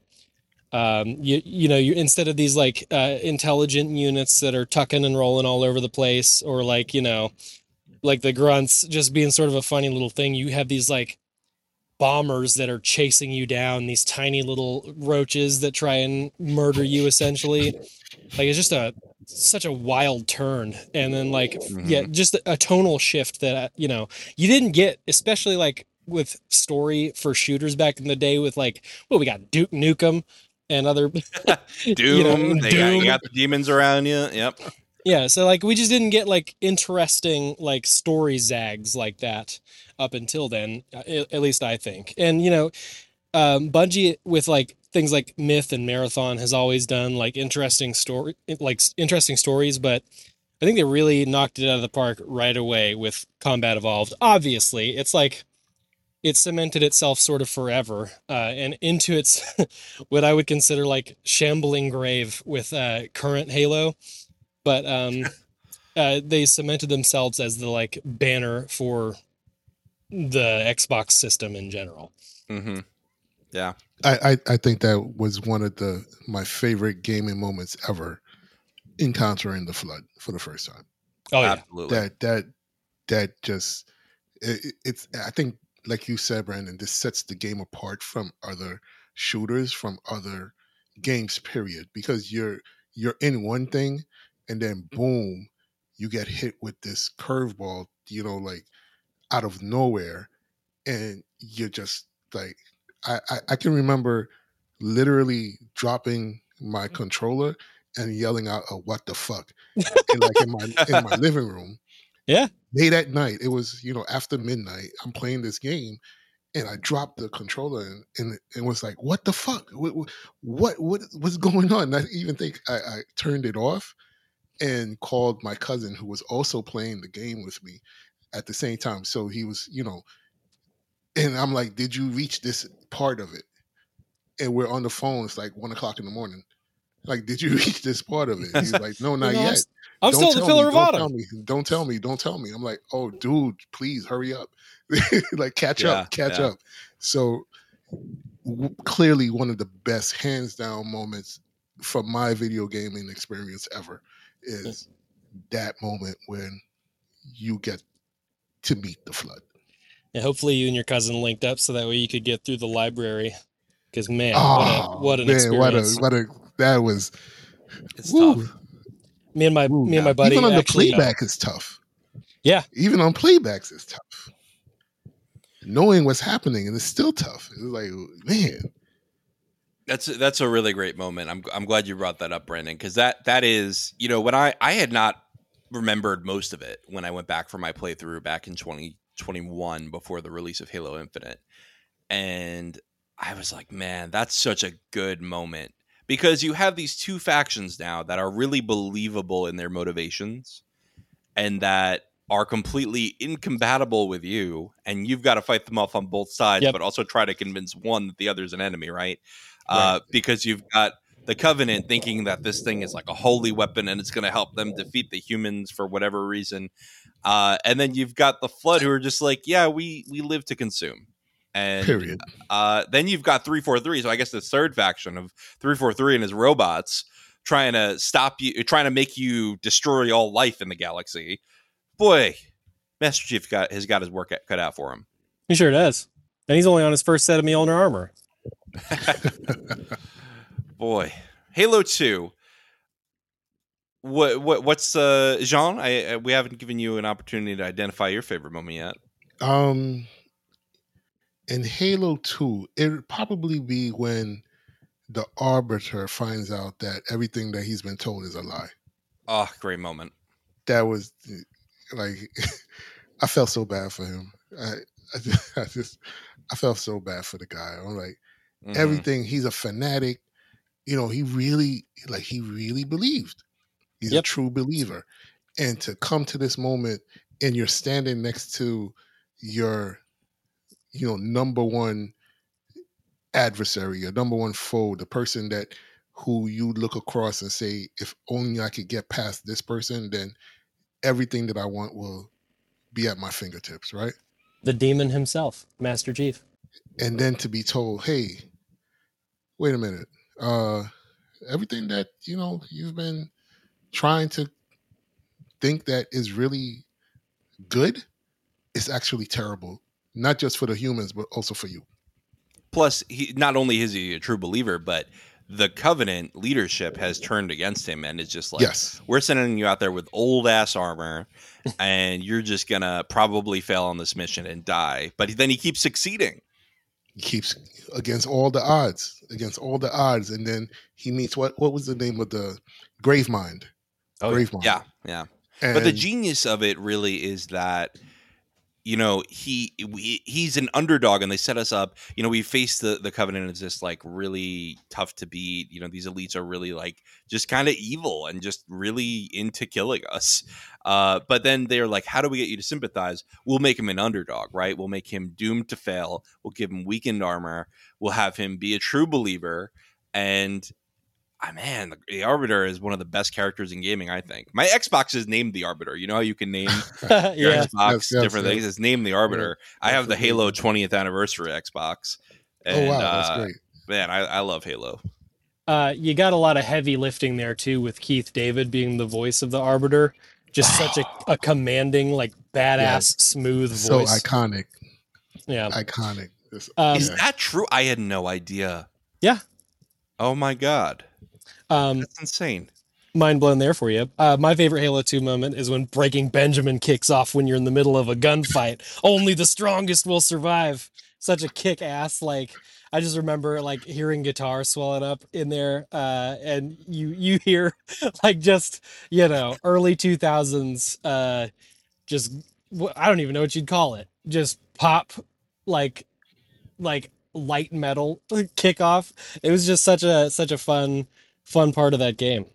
You instead of these like intelligent units that are tucking and rolling all over the place, or like, like the grunts just being sort of a funny little thing, you have these like bombers that are chasing you down, these tiny little roaches that try and murder you essentially. Like it's just such a wild turn. And then like, just a tonal shift that, you didn't get, especially like with story for shooters back in the day with like, well, we got Duke Nukem and other Doom. You got the demons around you. Yep. Yeah. So like, we just didn't get like interesting, like story zags like that up until then, at least I think. And, Bungie with like things like Myth and Marathon has always done like interesting stories, but I think they really knocked it out of the park right away with Combat Evolved. Obviously, it's like it cemented itself sort of forever and into its what I would consider like shambling grave with current Halo, but they cemented themselves as the like banner for the Xbox system in general. Mm-hmm. Yeah, I think that was one of my favorite gaming moments ever, encountering the flood for the first time. Oh yeah, absolutely. That just it's I think, like you said, Brandon, this sets the game apart from other shooters, from other games, period. Because you're in one thing, and then boom, you get hit with this curveball, like out of nowhere, and you're just like, I can remember literally dropping my controller and yelling out a "what the fuck" in my living room. Yeah. Late at night, it was after midnight. I'm playing this game, and I dropped the controller and it was like, "What the fuck? What's going on?" And I even think I turned it off and called my cousin, who was also playing the game with me at the same time. So he was, and I'm like, "Did you reach this part of it?" And we're on the phone. It's like 1:00 in the morning. Like, "Did you reach this part of it?" He's like, "No, not yet." I'm still the Pillar of Autumn. Don't tell me. I'm like, "Oh, dude, please hurry up." Like, catch up. So clearly one of the best, hands down moments from my video gaming experience ever is that moment when you get to meet the flood. And hopefully you and your cousin linked up so that way you could get through the library. Because man, what an experience! That was. It's tough. Me and my buddy. Even on the playback is tough. Yeah, even on playbacks is tough. Knowing what's happening, and it's still tough. It's like, man, that's a really great moment. I'm glad you brought that up, Brandon, because that is, when I had not remembered most of it when I went back for my playthrough back in 2021 before the release of Halo Infinite, and I was like, man, that's such a good moment, because you have these two factions now that are really believable in their motivations and that are completely incompatible with you, and you've got to fight them off on both sides, but also try to convince one that the other's an enemy, right? Because you've got the Covenant thinking that this thing is like a holy weapon and it's going to help them defeat the humans for whatever reason. And then you've got the Flood who are just like, yeah, we live to consume. And period. Then you've got 343. So I guess the third faction of 343 and his robots trying to stop you, trying to make you destroy all life in the galaxy. Boy, Master Chief has got his work cut out for him. He sure does. And he's only on his first set of Mjolnir armor. Boy, Halo 2. What's Jean? We haven't given you an opportunity to identify your favorite moment yet. In Halo 2, it would probably be when the Arbiter finds out that everything that he's been told is a lie. Oh, great moment. That was like, I felt so bad for him. I felt so bad for the guy. I'm like, everything, he's a fanatic. He really believed. He's a true believer. And to come to this moment and you're standing next to your, number one adversary, your number one foe, the person who you look across and say, if only I could get past this person, then everything that I want will be at my fingertips, right? The demon himself, Master Chief. And then to be told, hey, wait a minute, everything that, you've been trying to think that is really good is actually terrible, not just for the humans, but also for you. Plus, not only is he a true believer, but the Covenant leadership has turned against him, and it's just like, yes, we're sending you out there with old ass armor, and you're just gonna probably fail on this mission and die. But then he keeps succeeding. He keeps against all the odds, and then he meets what was the name of the Gravemind? Gravemind. Yeah. But the genius of it really is that, he's an underdog, and they set us up. We face the Covenant as just like really tough to beat. These elites are really like just kind of evil and just really into killing us. But then they're like, how do we get you to sympathize? We'll make him an underdog, right? We'll make him doomed to fail. We'll give him weakened armor. We'll have him be a true believer. And man, the Arbiter is one of the best characters in gaming, I think. My Xbox is named the Arbiter. You know how you can name your Xbox different things? It's named the Arbiter. Yeah, I have the Halo 20th anniversary Xbox. And, wow, that's great. Man, I love Halo. You got a lot of heavy lifting there, too, with Keith David being the voice of the Arbiter. Just such a commanding, like, badass, smooth voice. So iconic. Yeah. Iconic. Is that true? I had no idea. Yeah. Oh, my God. That's insane. Mind blown there for you. My favorite Halo 2 moment is when Breaking Benjamin kicks off when you're in the middle of a gunfight. Only the strongest will survive. Such a kick-ass, like, I just remember like hearing guitar swelling up in there, and you hear like just, early 2000s, just, I don't even know what you'd call it. Just pop, like light metal kickoff. It was just such a fun part of that game.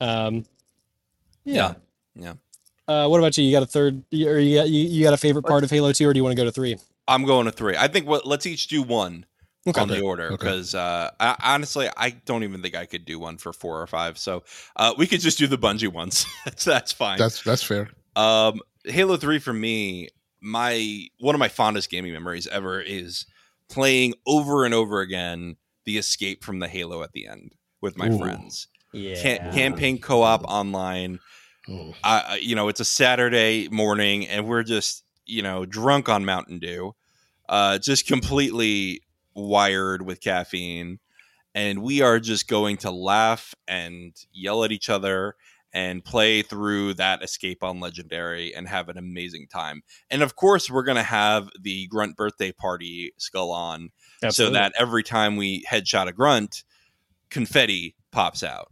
Yeah. What about you? You got a third, or you got a favorite part of Halo 2, or do you want to go to 3? I'm going to 3. I think let's each do one on the order, because honestly, I don't even think I could do one for 4 or 5. So we could just do the Bungie ones. That's fine. That's fair. Halo 3 for me, one of my fondest gaming memories ever is playing over and over again the escape from the Halo at the end with my friends. Yeah. Campaign co-op online. It's a Saturday morning and we're just, drunk on Mountain Dew, just completely wired with caffeine. And we are just going to laugh and yell at each other and play through that escape on Legendary and have an amazing time. And of course, we're going to have the Grunt birthday party Skull on. Absolutely. So that every time we headshot a Grunt, confetti pops out.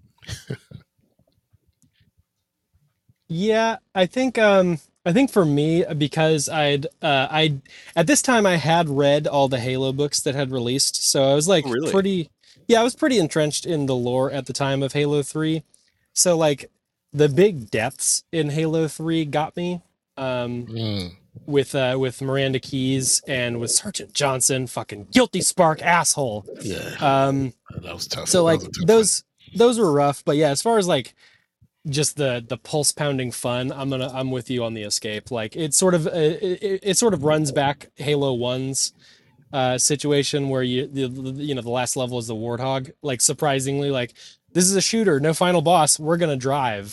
Yeah, I think for me, because I at this time I had read all the Halo books that had released, so I was like I was pretty entrenched in the lore at the time of Halo 3. So like the big deaths in Halo 3 got me. With Miranda Keyes and with Sergeant Johnson, fucking guilty spark asshole. Yeah. That was tough. So like those were rough, but yeah, as far as like just the pulse pounding fun, I'm with you on the escape. Like it sort of runs back Halo 1's situation where the last level is the Warthog. Like surprisingly, like this is a shooter, no final boss. We're gonna drive.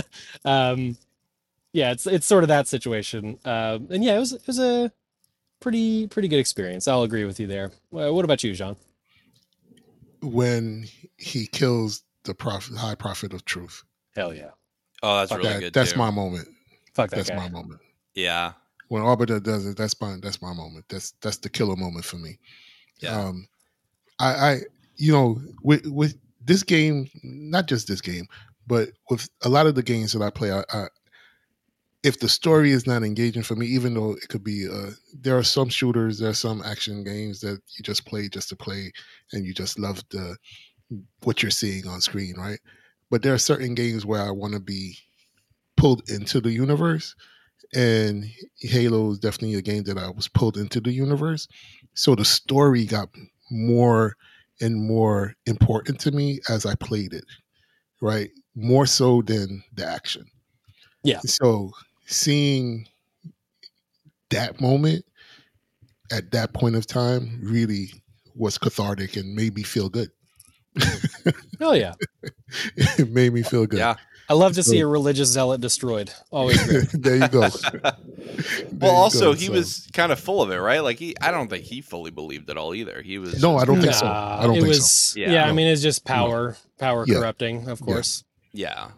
Yeah, it's sort of that situation. And yeah, it was a pretty good experience. I'll agree with you there. What about you, Jean? When he kills the high prophet of truth. Hell yeah. Oh, that's really good. That's my moment. Fuck that That's guy. my moment. Yeah. When Arbiter does it, that's my moment. That's the killer moment for me. Yeah. I with this game, not just this game, but with a lot of the games that I play, if the story is not engaging for me, even though it could be, there are some shooters, there are some action games that you just play just to play, and you just love what you're seeing on screen, right? But there are certain games where I want to be pulled into the universe, and Halo is definitely a game that I was pulled into the universe. So the story got more and more important to me as I played it, right? More so than the action. Yeah. So seeing that moment at that point of time really was cathartic and made me feel good. Oh yeah. It made me feel good. Yeah. I love to see a religious zealot destroyed. Always great. There you go. Well, also he was kind of full of it, right? Like I don't think he fully believed it all either. He was. No, I don't think so. I don't think so. Yeah, I mean, it's just power Yeah. corrupting, of course. Yeah.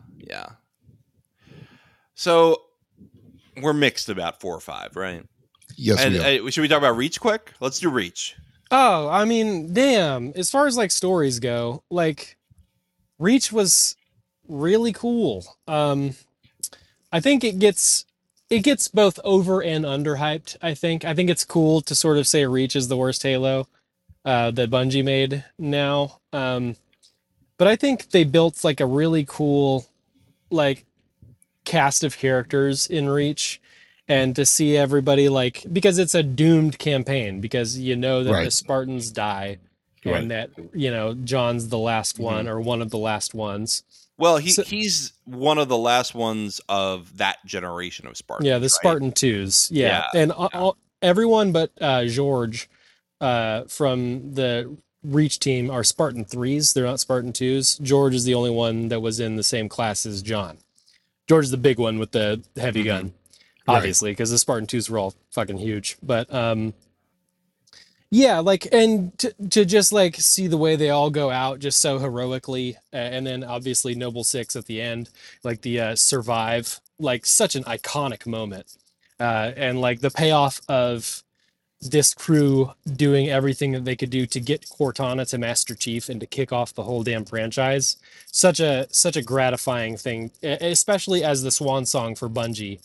So we're mixed about 4 or 5, right? Yes, and we are. Should we talk about Reach quick? Let's do Reach. Oh, I mean, damn. As far as like stories go, like Reach was really cool. I think it gets both over and underhyped. I think it's cool to sort of say Reach is the worst Halo that Bungie made now. But I think they built like a really cool like cast of characters in Reach, and to see everybody like, because it's a doomed campaign, because you know that the Spartans die, and that John's the last one or one of the last ones. Well, he's one of the last ones of that generation of Spartans. Yeah, the Spartan 2s. Yeah. And everyone but George from the Reach team are Spartan 3s. They're not Spartan 2s. George is the only one that was in the same class as John. George is the big one with the heavy gun, obviously, because the Spartan 2s were all fucking huge. But yeah, like, and to just like see the way they all go out just so heroically, and then obviously Noble Six at the end, like the survive, like such an iconic moment, and like the payoff of this crew doing everything that they could do to get Cortana to Master Chief and to kick off the whole damn franchise. Such a gratifying thing, especially as the swan song for Bungie.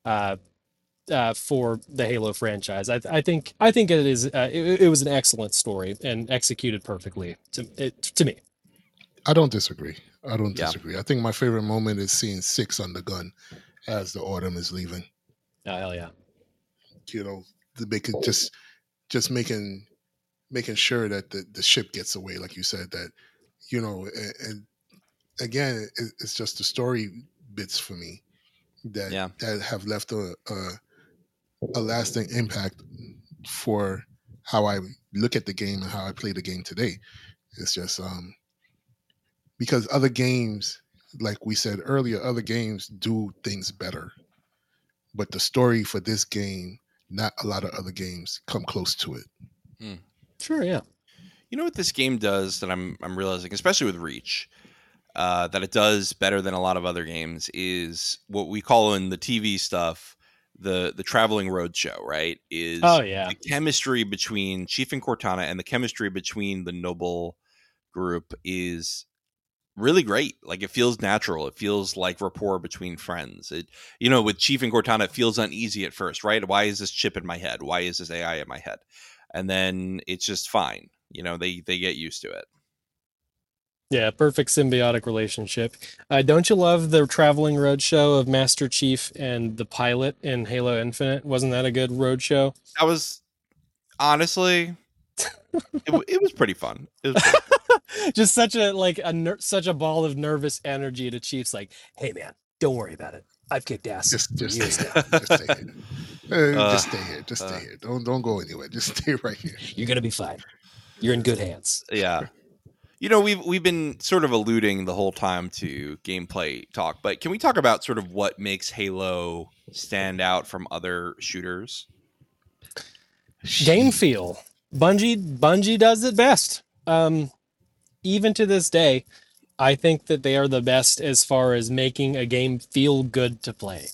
For the Halo franchise, I think it is. It was an excellent story and executed perfectly to me. I don't disagree. I think my favorite moment is seeing Six on the gun as the Autumn is leaving. Oh, hell yeah! They could just making sure that the ship gets away, like you said. That and again, it's just the story bits for me that have left a lasting impact for how I look at the game and how I play the game today. It's just because other games, like we said earlier, other games do things better, but the story for this game, not a lot of other games come close to it. Sure, yeah. You know what this game does that I'm realizing, especially with Reach, that it does better than a lot of other games, is what we call in the TV stuff the traveling roadshow, right? Is the chemistry between Chief and Cortana and the chemistry between the Noble group is really great. Like, it feels natural. It feels like rapport between friends. It, with Chief and Cortana, it feels uneasy at first, right? Why is this chip in my head? Why is this AI in my head? And then it's just fine. They get used to it. Yeah, perfect symbiotic relationship. Don't you love the traveling roadshow of Master Chief and the pilot in Halo Infinite? Wasn't that a good roadshow? That was, honestly, it was pretty fun. It was pretty fun. Just such a ball of nervous energy to Chief's like, hey man, don't worry about it. I've kicked ass. Just stay here. Just stay here. Just stay here. Don't go anywhere. Just stay right here. You're gonna be fine. You're in good hands. Yeah. We've been sort of alluding the whole time to gameplay talk, but can we talk about sort of what makes Halo stand out from other shooters? Game feel. Bungie does it best. Even to this day, I think that they are the best as far as making a game feel good to play.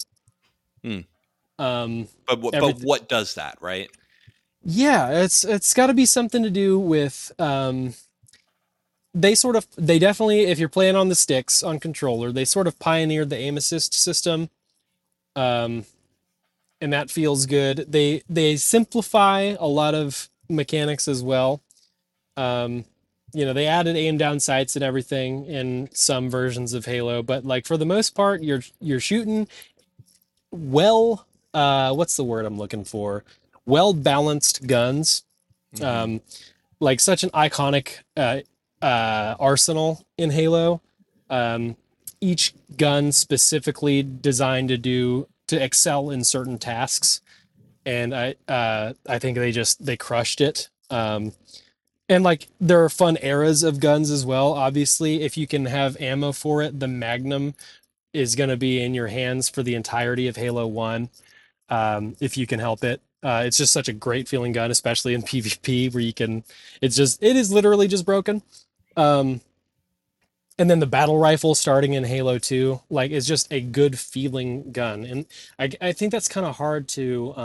But what does that, right? Yeah, it's got to be something to do with they definitely, if you're playing on the sticks on controller, they sort of pioneered the aim assist system, and that feels good. They simplify a lot of mechanics as well. They added aim down sights and everything in some versions of Halo, but like for the most part, you're shooting well. What's the word I'm looking for? Well balanced guns. Mm-hmm. Like such an iconic arsenal in Halo. Each gun specifically designed to excel in certain tasks, and I think they crushed it. And like there are fun eras of guns as well. Obviously, if you can have ammo for it, the Magnum is going to be in your hands for the entirety of Halo 1, if you can help it. It's just such a great feeling gun, especially in PvP where it is literally just broken. And then the battle rifle starting in Halo 2, like, is just a good feeling gun. And I think that's kind of hard to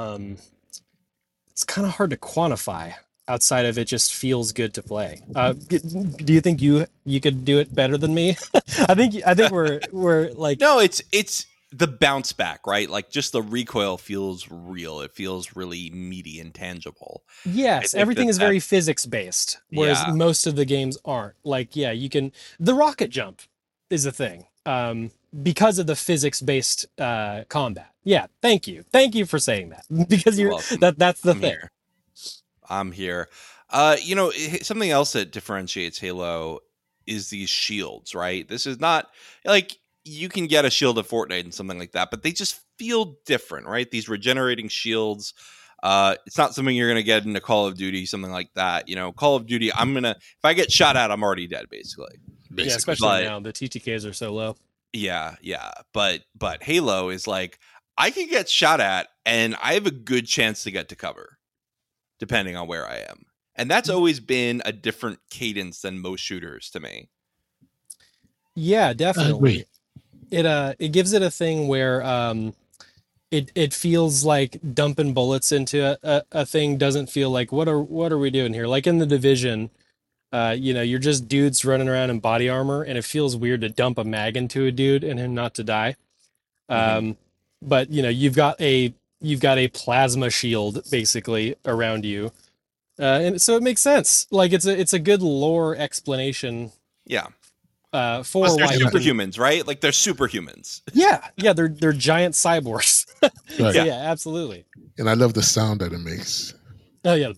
quantify outside of it just feels good to play. Do you think you could do it better than me? I think we're like, no, it's the bounce back, right? Like just the recoil feels real. It feels really meaty and tangible. Yes, everything is very physics based, whereas most of the games aren't. Like, yeah, the rocket jump is a thing because of the physics based combat. Yeah, thank you for saying that, because that's the thing. I'm here. Something else that differentiates Halo is these shields, right? This is not like you can get a shield of Fortnite and something like that, but they just feel different, right? These regenerating shields. It's not something you're going to get in a Call of Duty, something like that. Call of Duty, if I get shot at, I'm already dead, basically. Yeah, especially now the TTKs are so low. Yeah. But Halo is like, I can get shot at and I have a good chance to get to cover, depending on where I am. And that's always been a different cadence than most shooters to me. Yeah, definitely. It gives it a thing where it feels like dumping bullets into a thing doesn't feel like what are we doing here? Like in The Division, you're just dudes running around in body armor, and it feels weird to dump a mag into a dude and him not to die. But you've got a plasma shield basically around you, and so it makes sense. Like it's a good lore explanation. Yeah. For plus they're superhumans, right? Like they're superhumans. Yeah, they're giant cyborgs. Right. So, yeah, absolutely. And I love the sound that it makes. Oh yeah.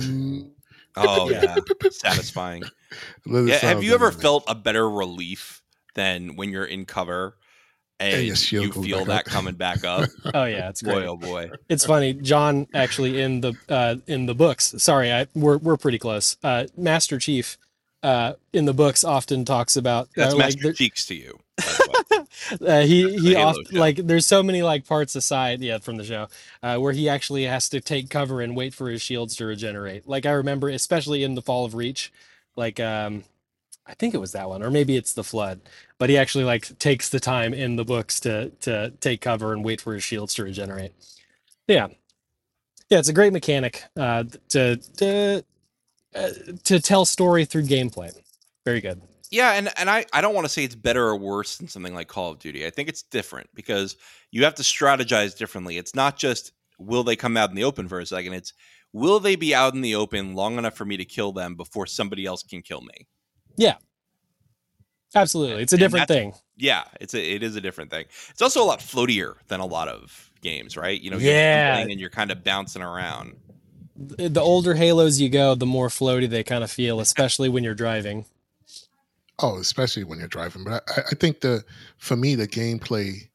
Satisfying. Yeah. Have you ever felt a better relief than when you're in cover and you feel that coming back up? Oh yeah, it's great. Boy, oh boy. It's funny. John actually in the books. Sorry, we're pretty close. Master Chief in the books often talks about that's Master Cheeks to you. He often, like, there's so many like parts aside from the show where he actually has to take cover and wait for his shields to regenerate. Like I remember, especially in the Fall of Reach, like I think it was that one, or maybe it's the Flood, but he actually like takes the time in the books to take cover and wait for his shields to regenerate. Yeah, it's a great mechanic to tell story through gameplay. Very good. Yeah, and I don't want to say it's better or worse than something like Call of Duty. I think it's different because you have to strategize differently. It's not just will they come out in the open for a second. It's will they be out in the open long enough for me to kill them before somebody else can kill me? Yeah, absolutely. It's a different thing. Yeah, it is a different thing. It's also a lot floatier than a lot of games, right? You're playing and you're kind of bouncing around. The older Halos you go, the more floaty they kind of feel, especially when you're driving. Oh, especially when you're driving. But I think for me, the gameplay,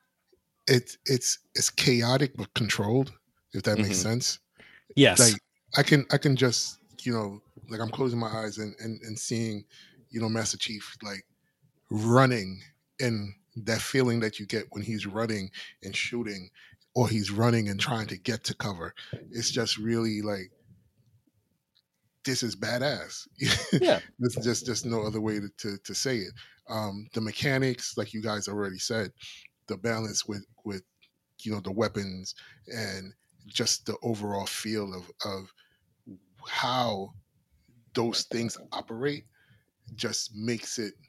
it's chaotic but controlled, if that makes sense. Yes. Like I can just, like I'm closing my eyes and seeing, Master Chief like running, and that feeling that you get when he's running and shooting, or he's running and trying to get to cover. It's just really like, this is badass. Yeah. There's just no other way to say it. The mechanics, like you guys already said, the balance with the weapons and just the overall feel of how those things operate just makes it,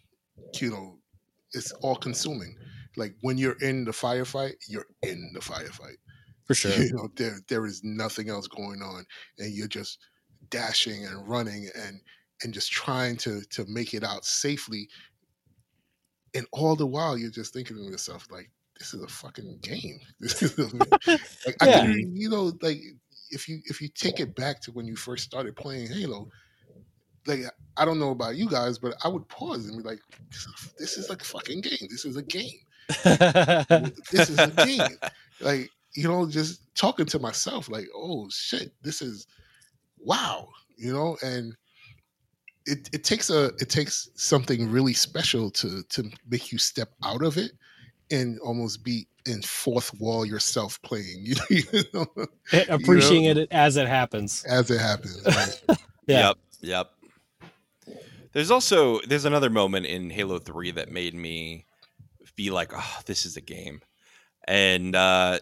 it's all consuming. Like when you're in the firefight, you're in the firefight. For sure. There is nothing else going on, and you're just dashing and running and just trying to make it out safely. And all the while, you're just thinking to yourself, like, this is a fucking game. This is like, I can, like if you take it back to when you first started playing Halo, like, I don't know about you guys, but I would pause and be like, this is like a fucking game. This is a game. This is a game. Like, just talking to myself, like, oh shit, this is wow, and it takes something really special to make you step out of it and almost be in fourth wall yourself playing. Appreciating it as it happens. As it happens. Right? Yeah. Yep. There's another moment in Halo 3 that made me be like, oh, this is a game. And I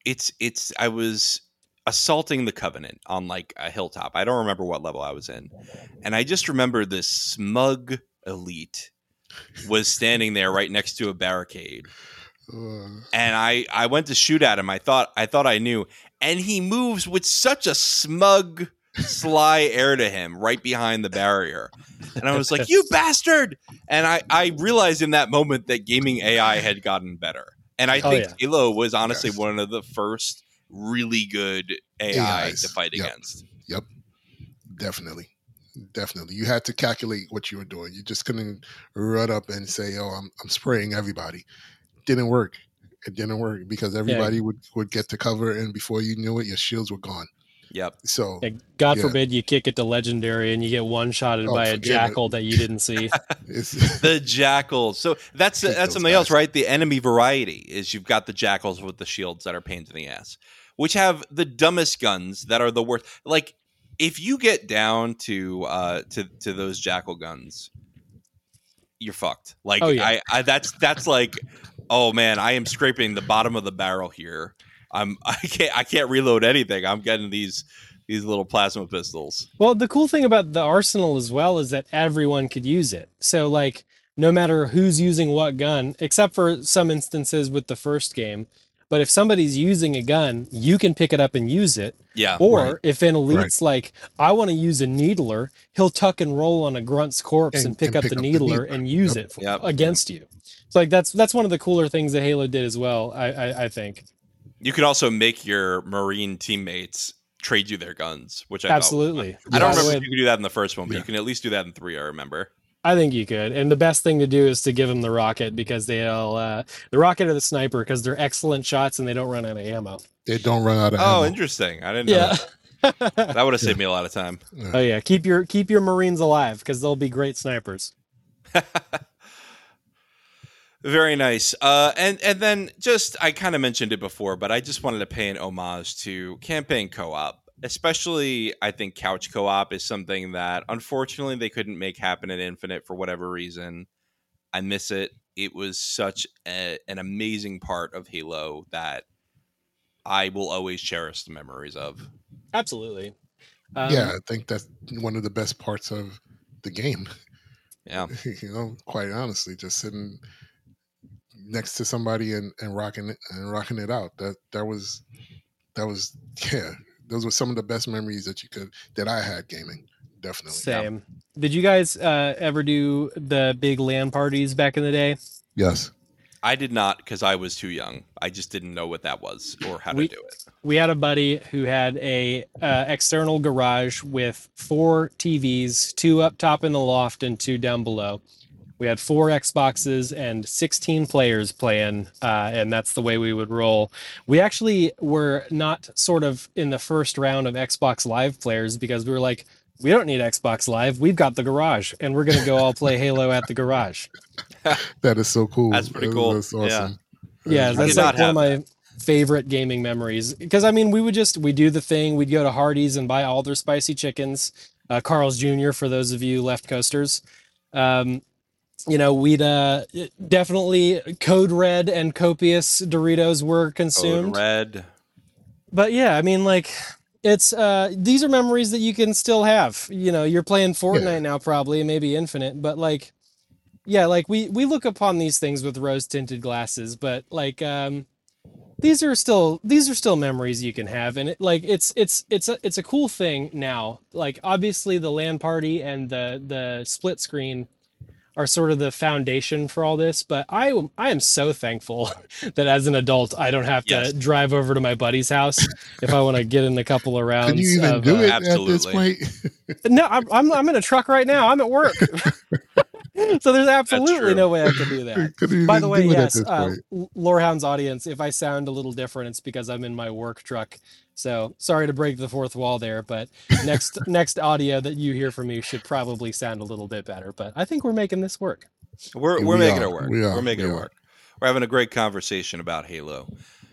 was assaulting the Covenant on like a hilltop. I don't remember what level I was in. And I just remember this smug elite was standing there right next to a barricade. And I went to shoot at him. I thought I knew. And he moves with such a smug, sly air to him right behind the barrier. And I was like, you bastard! And I realized in that moment that gaming AI had gotten better. And I think Halo was honestly one of the first really good AIs to fight against. Yep. Definitely. You had to calculate what you were doing. You just couldn't run up and say, oh, I'm spraying everybody. Didn't work. It didn't work because everybody would get to cover, and before you knew it, your shields were gone. Yep. So God forbid you kick it to legendary and you get one-shotted by a jackal that you didn't see. The jackals. So that's something else, right? The enemy variety is you've got the jackals with the shields that are pains in the ass, which have the dumbest guns that are the worst. Like if you get down to those jackal guns, you're fucked. Like I that's like, oh man, I am scraping the bottom of the barrel here. I can't reload anything. I'm getting these little plasma pistols. Well, the cool thing about the arsenal as well is that everyone could use it. So like no matter who's using what gun, except for some instances with the first game, but if somebody's using a gun, you can pick it up and use it. Yeah. Or if an elite's like, I want to use a needler, he'll tuck and roll on a grunt's corpse and pick up the needler and use it against you. So like that's one of the cooler things that Halo did as well, I think. You could also make your Marine teammates trade you their guns, which I absolutely. I don't remember if you could do that in the first one, but you can at least do that in 3. I remember. I think you could, and the best thing to do is to give them the rocket because they'll the rocket or the sniper because they're excellent shots and they don't run out of ammo. They don't run out of ammo. Oh, interesting. I didn't know that. That would have saved me a lot of time. Yeah. Oh yeah, keep your Marines alive because they'll be great snipers. Very nice. And then just, I kind of mentioned it before, but I just wanted to pay an homage to campaign co-op. Especially, I think couch co-op is something that, unfortunately, they couldn't make happen at Infinite for whatever reason. I miss it. It was such an amazing part of Halo that I will always cherish the memories of. Absolutely. Yeah, I think that's one of the best parts of the game. Yeah. Quite honestly, just sitting next to somebody and rocking it out. That was those were some of the best memories that I had gaming. Definitely. Same. Yeah. Did you guys ever do the big LAN parties back in the day? Yes. I did not because I was too young. I just didn't know what that was or how to do it. We had a buddy who had a external garage with 4 TVs, 2 up top in the loft and 2 down below. We had 4 Xboxes and 16 players playing, and that's the way we would roll. We actually were not sort of in the first round of Xbox Live players because we were like, we don't need Xbox Live. We've got the garage, and we're going to go all play Halo at the garage. That is so cool. That's pretty cool. That's awesome. Yeah, that's like one of my favorite gaming memories. Because, I mean, we'd do the thing. We'd go to Hardee's and buy all their spicy chickens. Carl's Jr., for those of you left coasters. We'd definitely Code Red and copious Doritos were consumed. Code Red. But yeah, I mean, like, it's these are memories that you can still have. You're playing Fortnite now, probably, maybe Infinite, but like, yeah, like we look upon these things with rose tinted glasses, but like, these are still memories you can have, and it's a cool thing now. Like obviously the LAN party and the split screen are sort of the foundation for all this, but I am so thankful that as an adult I don't have to drive over to my buddy's house if I want to get in a couple of rounds. Can you even do it absolutely. At this point? No, I'm in a truck right now. I'm at work. So there's absolutely no way I can do that. By the way, yes, Lorehound's audience, if I sound a little different, it's because I'm in my work truck. So sorry to break the fourth wall there, but next audio that you hear from me should probably sound a little bit better. But I think we're making this work. We're making it work. We're making it work. We're having a great conversation about Halo.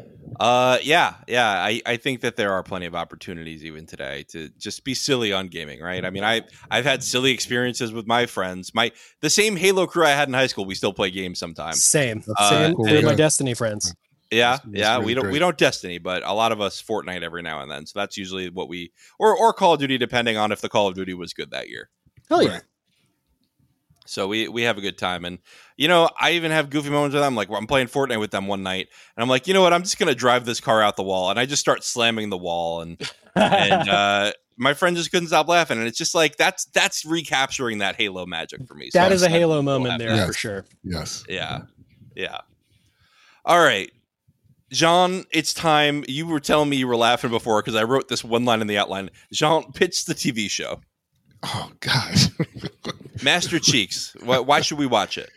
I think that there are plenty of opportunities even today to just be silly on gaming, right? I mean, I've had silly experiences with my friends. The same Halo crew I had in high school, we still play games sometimes. Same. They're my Destiny friends. Yeah, we don't Destiny, but a lot of us Fortnite every now and then. So that's usually what we or Call of Duty, depending on if the Call of Duty was good that year. Hell yeah. Right. So we have a good time, and I even have goofy moments with them. Like I'm playing Fortnite with them one night, and I'm like, you know what? I'm just gonna drive this car out the wall, and I just start slamming the wall, and my friend just couldn't stop laughing, and it's just like that's recapturing that Halo magic for me. So that is a Halo moment there for sure. Yes. Yeah. All right. Jean, it's time. You were telling me you were laughing before because I wrote this one line in the outline. Jean, pitch the TV show. Oh, gosh. Master Cheeks. Why should we watch it?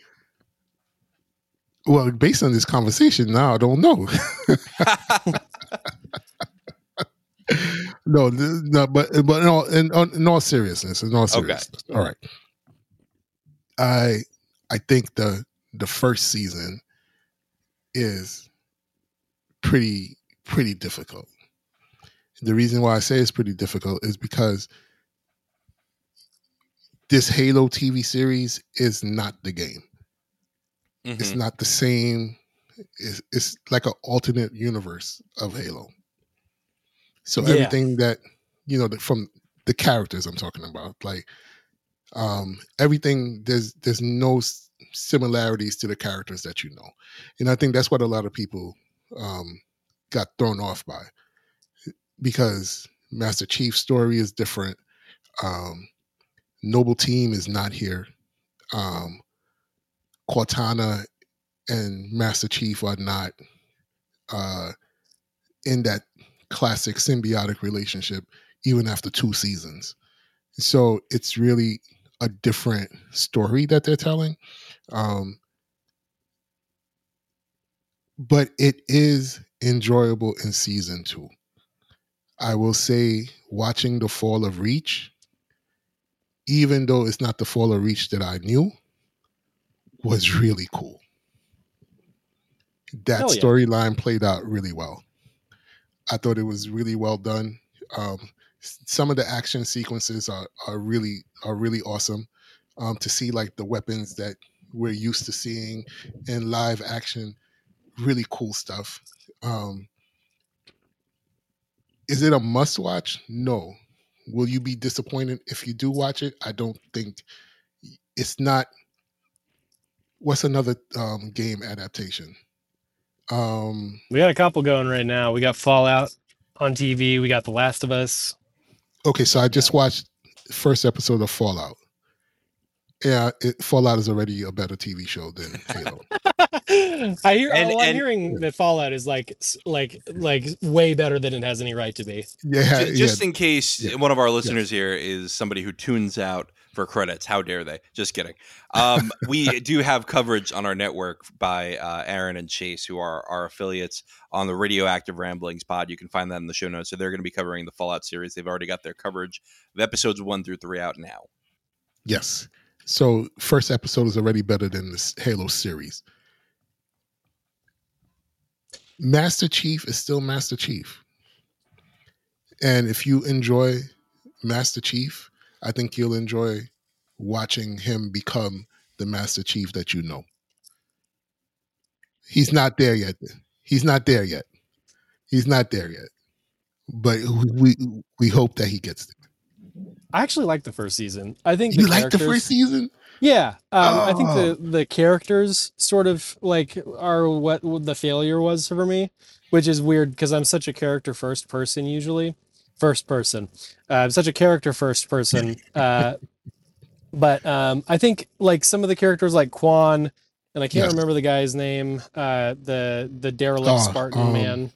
Well, based on this conversation now, I don't know. No, but in all seriousness, Okay. All right. I think the first season is pretty difficult. The reason why I say it's pretty difficult is because this Halo TV series is not the game. Mm-hmm. It's not the same. It's like an alternate universe of Halo. So everything that, from the characters I'm talking about, like everything, there's no similarities to the characters that you know. And I think that's what a lot of people got thrown off by, because Master Chief's story is different. Noble Team is not here. Cortana and Master Chief are not in that classic symbiotic relationship even after 2 seasons. So it's really a different story that they're telling. But it is enjoyable in season 2. I will say, watching the Fall of Reach, even though it's not the Fall of Reach that I knew, was really cool. That storyline played out really well. I thought it was really well done. Some of the action sequences are really awesome. To see like the weapons that we're used to seeing in live action, really cool stuff. Is it a must watch? No. Will you be disappointed if you do watch it? I don't think. It's not. What's another game adaptation? We got a couple going right now. We got Fallout on TV. We got The Last of Us. Okay, so I just watched the first episode of Fallout. Yeah, Fallout is already a better TV show than Halo. I'm hearing that Fallout is like way better than it has any right to be. Yeah, just in case one of our listeners here is somebody who tunes out for credits. How dare they? Just kidding. We do have coverage on our network by Aaron and Chase, who are our affiliates on the Radioactive Ramblings pod. You can find that in the show notes. So they're going to be covering the Fallout series. They've already got their coverage of episodes 1 through 3 out now. Yes. So first episode is already better than this Halo series. Master Chief is still Master Chief. And if you enjoy Master Chief, I think you'll enjoy watching him become the Master Chief that you know. He's not there yet. But we hope that he gets there. I actually like the first season. I think you like the first season. Yeah, I think the characters sort of like are what the failure was for me, which is weird because I'm such a character first person usually. First person, I'm such a character first person. But I think like some of the characters like Quan, and I can't Yes. remember the guy's name, the derelict Spartan man.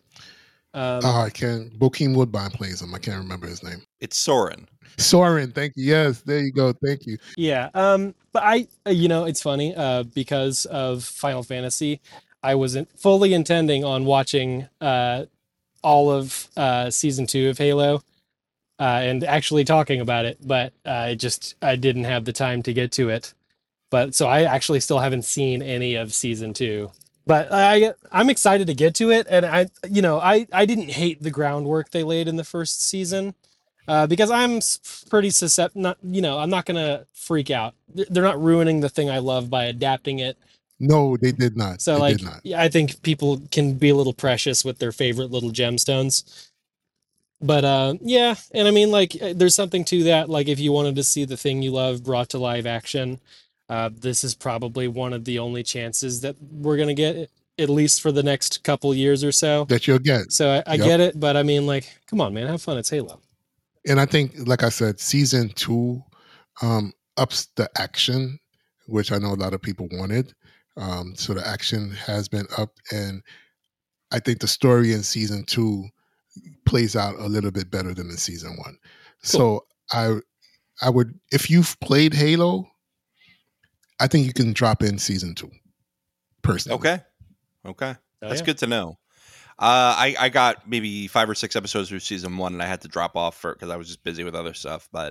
I can't. Bokeem Woodbine plays him. I can't remember his name. It's Soren. Soren, thank you. Yes, there you go. Thank you. Yeah. But it's funny, because of Final Fantasy, I wasn't fully intending on watching all of season 2 of Halo, and actually talking about it, but I didn't have the time to get to it. But so I actually still haven't seen any of season 2. But I'm excited to get to it, and I didn't hate the groundwork they laid in the first season. Because I'm pretty susceptible. I'm not gonna freak out. They're not ruining the thing I love by adapting it. No, they did not. So they did not. Yeah, I think people can be a little precious with their favorite little gemstones. But yeah, and I mean, like, there's something to that. Like, if you wanted to see the thing you love brought to live action, this is probably one of the only chances that we're gonna get, at least for the next couple years or so. That you'll get. So I get it, but I mean, like, come on, man, have fun. It's Halo. And I think, like I said, season 2 ups the action, which I know a lot of people wanted. So the action has been upped, and I think the story in season 2 plays out a little bit better than in season 1. Cool. So I would, if you've played Halo, I think you can drop in season 2. Personally. Okay. That's good to know. I got maybe 5 or 6 episodes through season 1, and I had to drop off because I was just busy with other stuff. But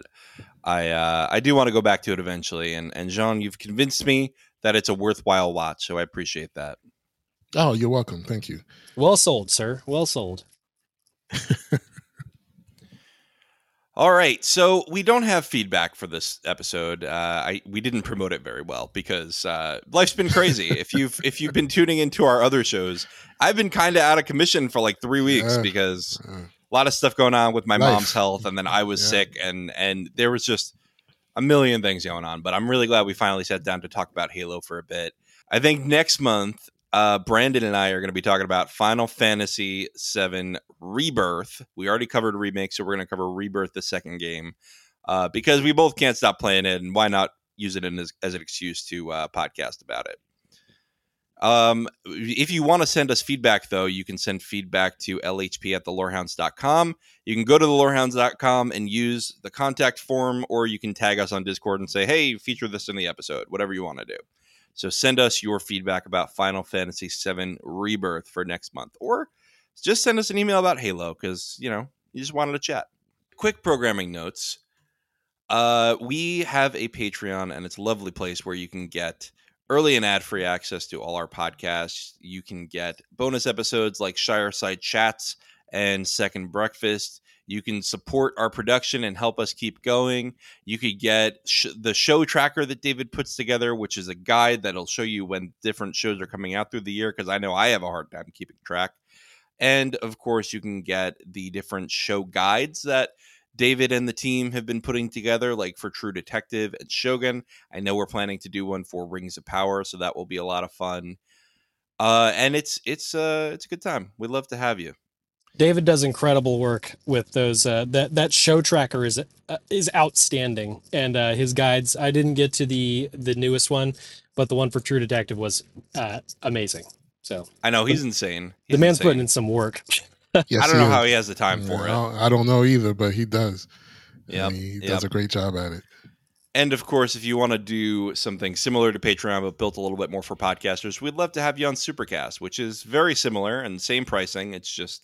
I do want to go back to it eventually. And Jean, you've convinced me that it's a worthwhile watch, so I appreciate that. Oh, you're welcome. Thank you. Well sold, sir. Well sold. All right, so we don't have feedback for this episode. We didn't promote it very well because life's been crazy. if you've been tuning into our other shows, I've been kind of out of commission for like 3 weeks because a lot of stuff going on with my mom's health, and then I was sick, and there was just a million things going on. But I'm really glad we finally sat down to talk about Halo for a bit. I think next month, Brandon and I are going to be talking about Final Fantasy VII Rebirth. We already covered Remake, so we're going to cover Rebirth, the second game, because we both can't stop playing it, and why not use it as an excuse to podcast about it. If you want to send us feedback, though, you can send feedback to lhp@thelorehounds.com. You can go to thelorehounds.com and use the contact form, or you can tag us on Discord and say, hey, feature this in the episode, whatever you want to do. So send us your feedback about Final Fantasy VII Rebirth for next month. Or just send us an email about Halo because, you just wanted to chat. Quick programming notes. We have a Patreon, and it's a lovely place where you can get early and ad-free access to all our podcasts. You can get bonus episodes like Shireside Chats and Second Breakfast. You can support our production and help us keep going. You could get the show tracker that David puts together, which is a guide that'll show you when different shows are coming out through the year, because I know I have a hard time keeping track. And, of course, you can get the different show guides that David and the team have been putting together, like for True Detective and Shogun. I know we're planning to do one for Rings of Power, so that will be a lot of fun. And it's a good time. We'd love to have you. David does incredible work with those. That show tracker is outstanding, and his guides. I didn't get to the newest one, but the one for True Detective was amazing. So I know he's insane. The man's putting in some work. Yes, I don't know how he has the time for it. I don't know either, but he does. Yeah, he does a great job at it. And of course, if you want to do something similar to Patreon, but built a little bit more for podcasters, we'd love to have you on Supercast, which is very similar and same pricing. It's just,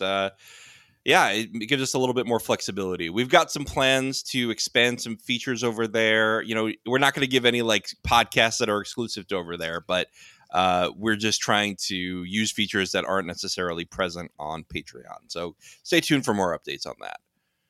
it gives us a little bit more flexibility. We've got some plans to expand some features over there. We're not going to give any like podcasts that are exclusive to over there, but we're just trying to use features that aren't necessarily present on Patreon. So stay tuned for more updates on that.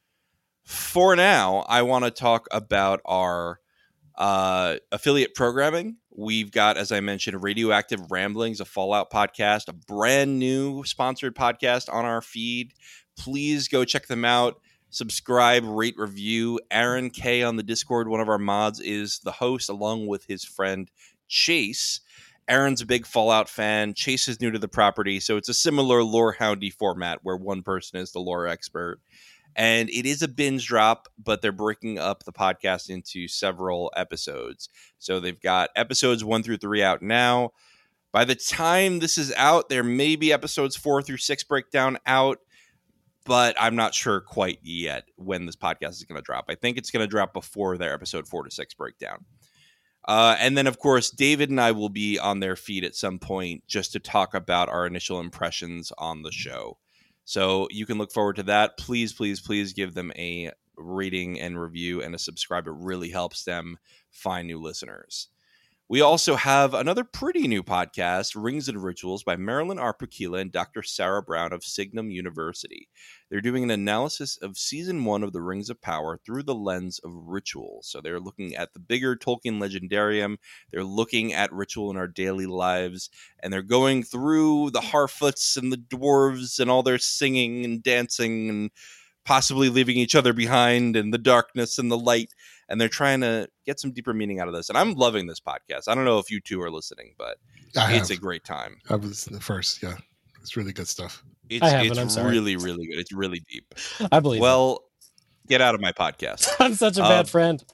For now, I want to talk about our affiliate programming. We've got, as I mentioned, Radioactive Ramblings, a Fallout podcast, a brand new sponsored podcast on our feed. Please go check them out. Subscribe, rate, review. Aaron K on the Discord, one of our mods, is the host along with his friend Chase. Aaron's a big Fallout fan. Chase is new to the property, so it's a similar Lorehoundy format where one person is the lore expert. And it is a binge drop, but they're breaking up the podcast into several episodes. So they've got episodes 1 through 3 out now. By the time this is out, there may be episodes 4 through 6 breakdown out, but I'm not sure quite yet when this podcast is going to drop. I think it's going to drop before their episode 4 to 6 breakdown. And then, of course, David and I will be on their feed at some point just to talk about our initial impressions on the show. So you can look forward to that. Please, please, please give them a rating and review and a subscribe. It really helps them find new listeners. We also have another pretty new podcast, Rings and Rituals, by Marilyn Arpakila and Dr. Sarah Brown of Signum University. They're doing an analysis of Season 1 of The Rings of Power through the lens of ritual. So they're looking at the bigger Tolkien legendarium. They're looking at ritual in our daily lives. And they're going through the Harfoots and the dwarves and all their singing and dancing and possibly leaving each other behind and the darkness and the light. And they're trying to get some deeper meaning out of this. And I'm loving this podcast. I don't know if you two are listening, but it's a great time. I was the first. Yeah. It's really good stuff. It's really, really good. It's really deep. I believe Well, get out of my podcast. I'm such a bad friend.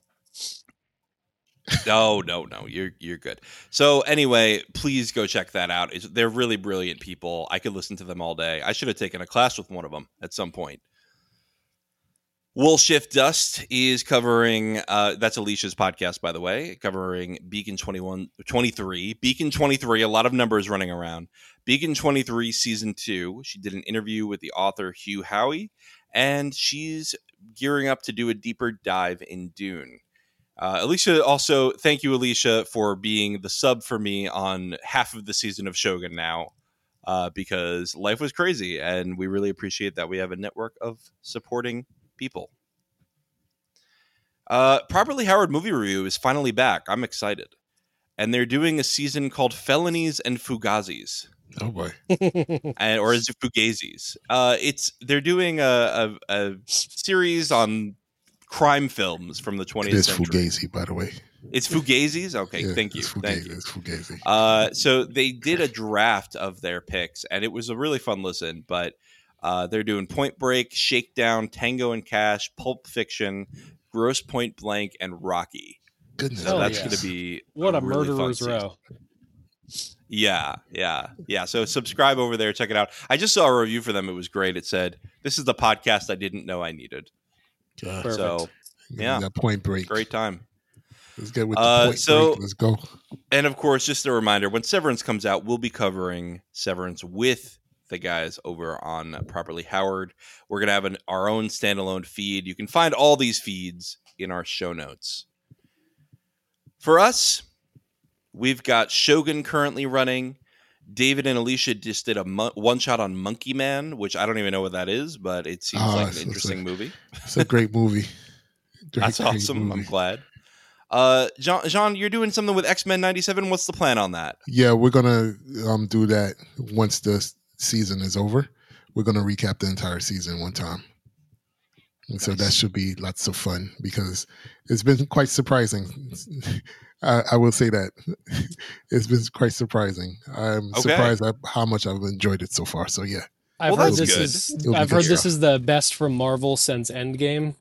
No. You're good. So anyway, please go check that out. They're really brilliant people. I could listen to them all day. I should have taken a class with one of them at some point. Wool Shift Dust is covering, that's Alicia's podcast, by the way, covering Beacon 23. Beacon 23, a lot of numbers running around. Beacon 23 Season 2. She did an interview with the author Hugh Howey, and she's gearing up to do a deeper dive in Dune. Alicia also, thank you, Alicia, for being the sub for me on half of the season of Shogun now, because life was crazy, and we really appreciate that we have a network of supporting people. Properly Howard Movie Review is finally back. I'm excited. And they're doing a season called Felonies and Fugazis. Oh boy. Or is it Fugazis? They're doing a series on crime films from the 20th century. It's Fugazi, by the way. It's Fugazis? Okay, yeah, thank you. It's Fugazi. So they did a draft of their picks, and it was a really fun listen, but they're doing Point Break, Shakedown, Tango and Cash, Pulp Fiction, Gross Point Blank, and Rocky. Goodness. So that's going to be what a really murderer's row. Yeah. So subscribe over there. Check it out. I just saw a review for them. It was great. It said, "This is the podcast I didn't know I needed." Perfect. So, yeah. That Point Break. Great time. Let's get with the Point Break. Let's go. And of course, just a reminder, when Severance comes out, we'll be covering Severance with the guys over on Properly Howard. We're going to have our own standalone feed. You can find all these feeds in our show notes. For us, we've got Shogun currently running. David and Alicia just did a one-shot on Monkey Man, which I don't even know what that is, but it seems like an interesting movie. It's a great movie. That's awesome. Movie. I'm glad. Jean, you're doing something with X-Men 97. What's the plan on that? Yeah, we're going to do that once the season is over. We're going to recap the entire season one time. And so that should be lots of fun because it's been quite surprising. I will say that it's been quite surprising. I'm surprised at how much I've enjoyed it so far. So yeah, I've heard this is the best from Marvel since Endgame,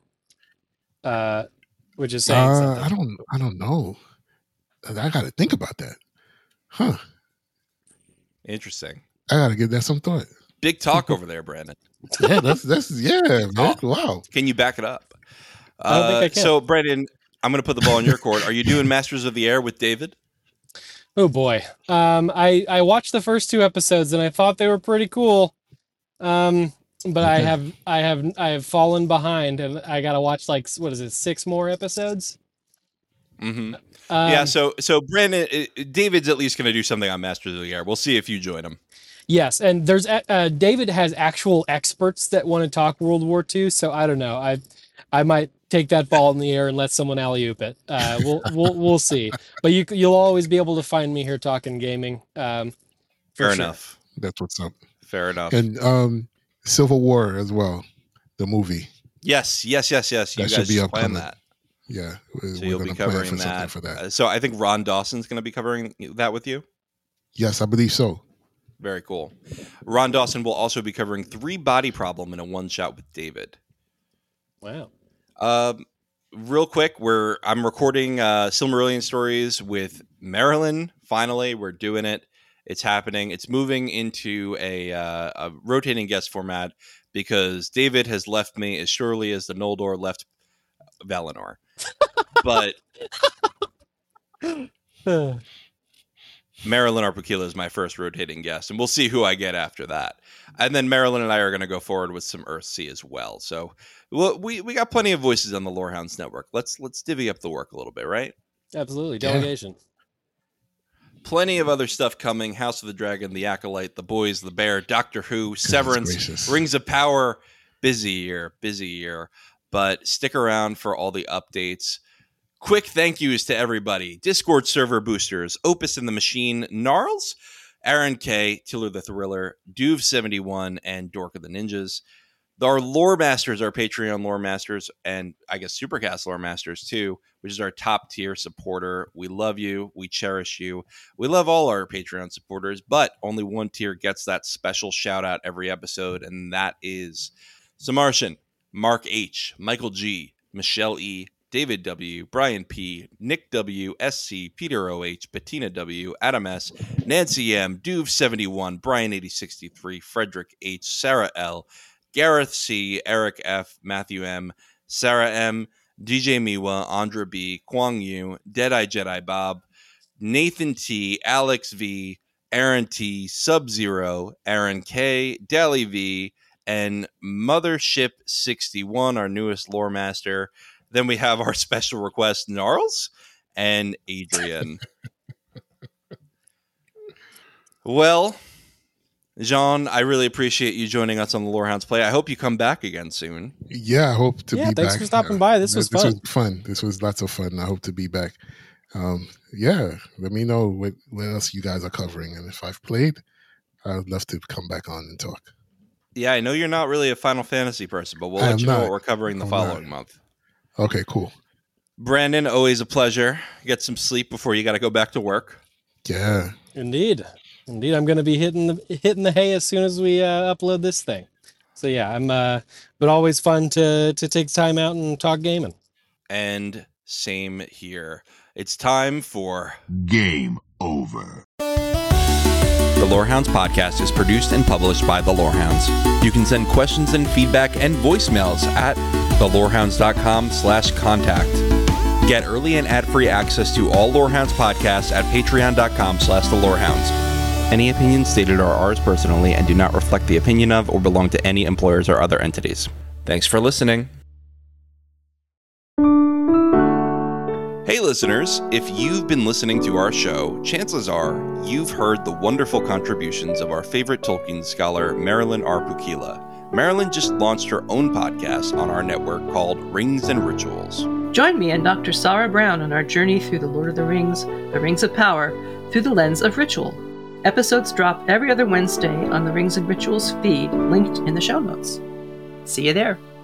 which is saying something. I don't know. I got to think about that. Huh? Interesting. I got to give that some thought. Big talk over there, Brandon. Yeah, that's man. Wow. Can you back it up? I don't think I can. So, Brandon, I'm going to put the ball in your court. Are you doing Masters of the Air with David? Oh boy. I watched the first 2 episodes and I thought they were pretty cool. But okay. I have fallen behind and I got to watch 6 more episodes. Mm-hmm. Yeah. So Brandon, David's at least going to do something on Masters of the Air. We'll see if you join him. Yes, and there's David has actual experts that want to talk World War II, so I don't know. I might take that ball in the air and let someone alley-oop it. We'll see. But you'll always be able to find me here talking gaming. Fair enough. That's what's up. Fair enough. And Civil War as well, the movie. Yes. You that guys should be just upcoming. plan that. Yeah, So you'll be covering that. For that. So I think Ron Dawson's going to be covering that with you. Yes, I believe so. Very cool. Ron Dawson will also be covering 3 Body Problem in a one-shot with David. Wow. Real quick, I'm recording Silmarillion Stories with Marilyn. Finally, we're doing it. It's happening. It's moving into a rotating guest format because David has left me as surely as the Noldor left Valinor. But Marilyn Arpukila is my first rotating guest, and we'll see who I get after that. And then Marilyn and I are going to go forward with some Earthsea as well. So we got plenty of voices on the Lorehounds Network. Let's divvy up the work a little bit, right? Absolutely. Delegation. Yeah. Plenty of other stuff coming. House of the Dragon, The Acolyte, The Boys, The Bear, Doctor Who, Severance, Rings of Power. Busy year. But stick around for all the updates. Quick thank yous to everybody. Discord server boosters, Opus and the Machine, Gnarls, Aaron K, Tiller the Thriller, Duve71, and Dork of the Ninjas. Our lore masters, our Patreon lore masters, and I guess Supercast lore masters too, which is our top tier supporter. We love you. We cherish you. We love all our Patreon supporters, but only one tier gets that special shout out every episode, and that is Samartian, Mark H, Michael G, Michelle E, David W, Brian P, Nick W, SC, Peter OH, Bettina W, Adam S, Nancy M, Duve71, Brian 8063, Frederick H, Sarah L, Gareth C, Eric F, Matthew M, Sarah M, DJ Miwa, Andra B, Kwang Yu, Deadeye Jedi Bob, Nathan T, Alex V, Aaron T, Sub-Zero, Aaron K, Dally V, and Mothership 61, our newest lore master. Then we have our special request, Gnarls and Adrian. Well, Jean, I really appreciate you joining us on the Lorehounds Play. I hope you come back again soon. Yeah, I hope to be back. Thanks for stopping by. This was fun. This was lots of fun. I hope to be back. Let me know what else you guys are covering. And if I've played, I'd love to come back on and talk. Yeah, I know you're not really a Final Fantasy person, but we'll let you know what we're covering the following month. Okay, cool. Brandon, always a pleasure. Get some sleep before you got to go back to work. Yeah. Indeed. I'm going to be hitting the hay as soon as we upload this thing. So yeah, but always fun to take time out and talk gaming. And same here. It's time for Game Over. The Lorehounds podcast is produced and published by The Lorehounds. You can send questions and feedback and voicemails at thelorehounds.com/contact. Get early and ad-free access to all Lorehounds podcasts at patreon.com/thelorehounds. Any opinions stated are ours personally and do not reflect the opinion of or belong to any employers or other entities. Thanks for listening. Hey listeners, if you've been listening to our show, chances are you've heard the wonderful contributions of our favorite Tolkien scholar, Marilyn Arpukila. Marilyn just launched her own podcast on our network called Rings and Rituals. Join me and Dr. Sarah Brown on our journey through the Lord of the Rings of Power, through the lens of ritual. Episodes drop every other Wednesday on the Rings and Rituals feed, linked in the show notes. See you there.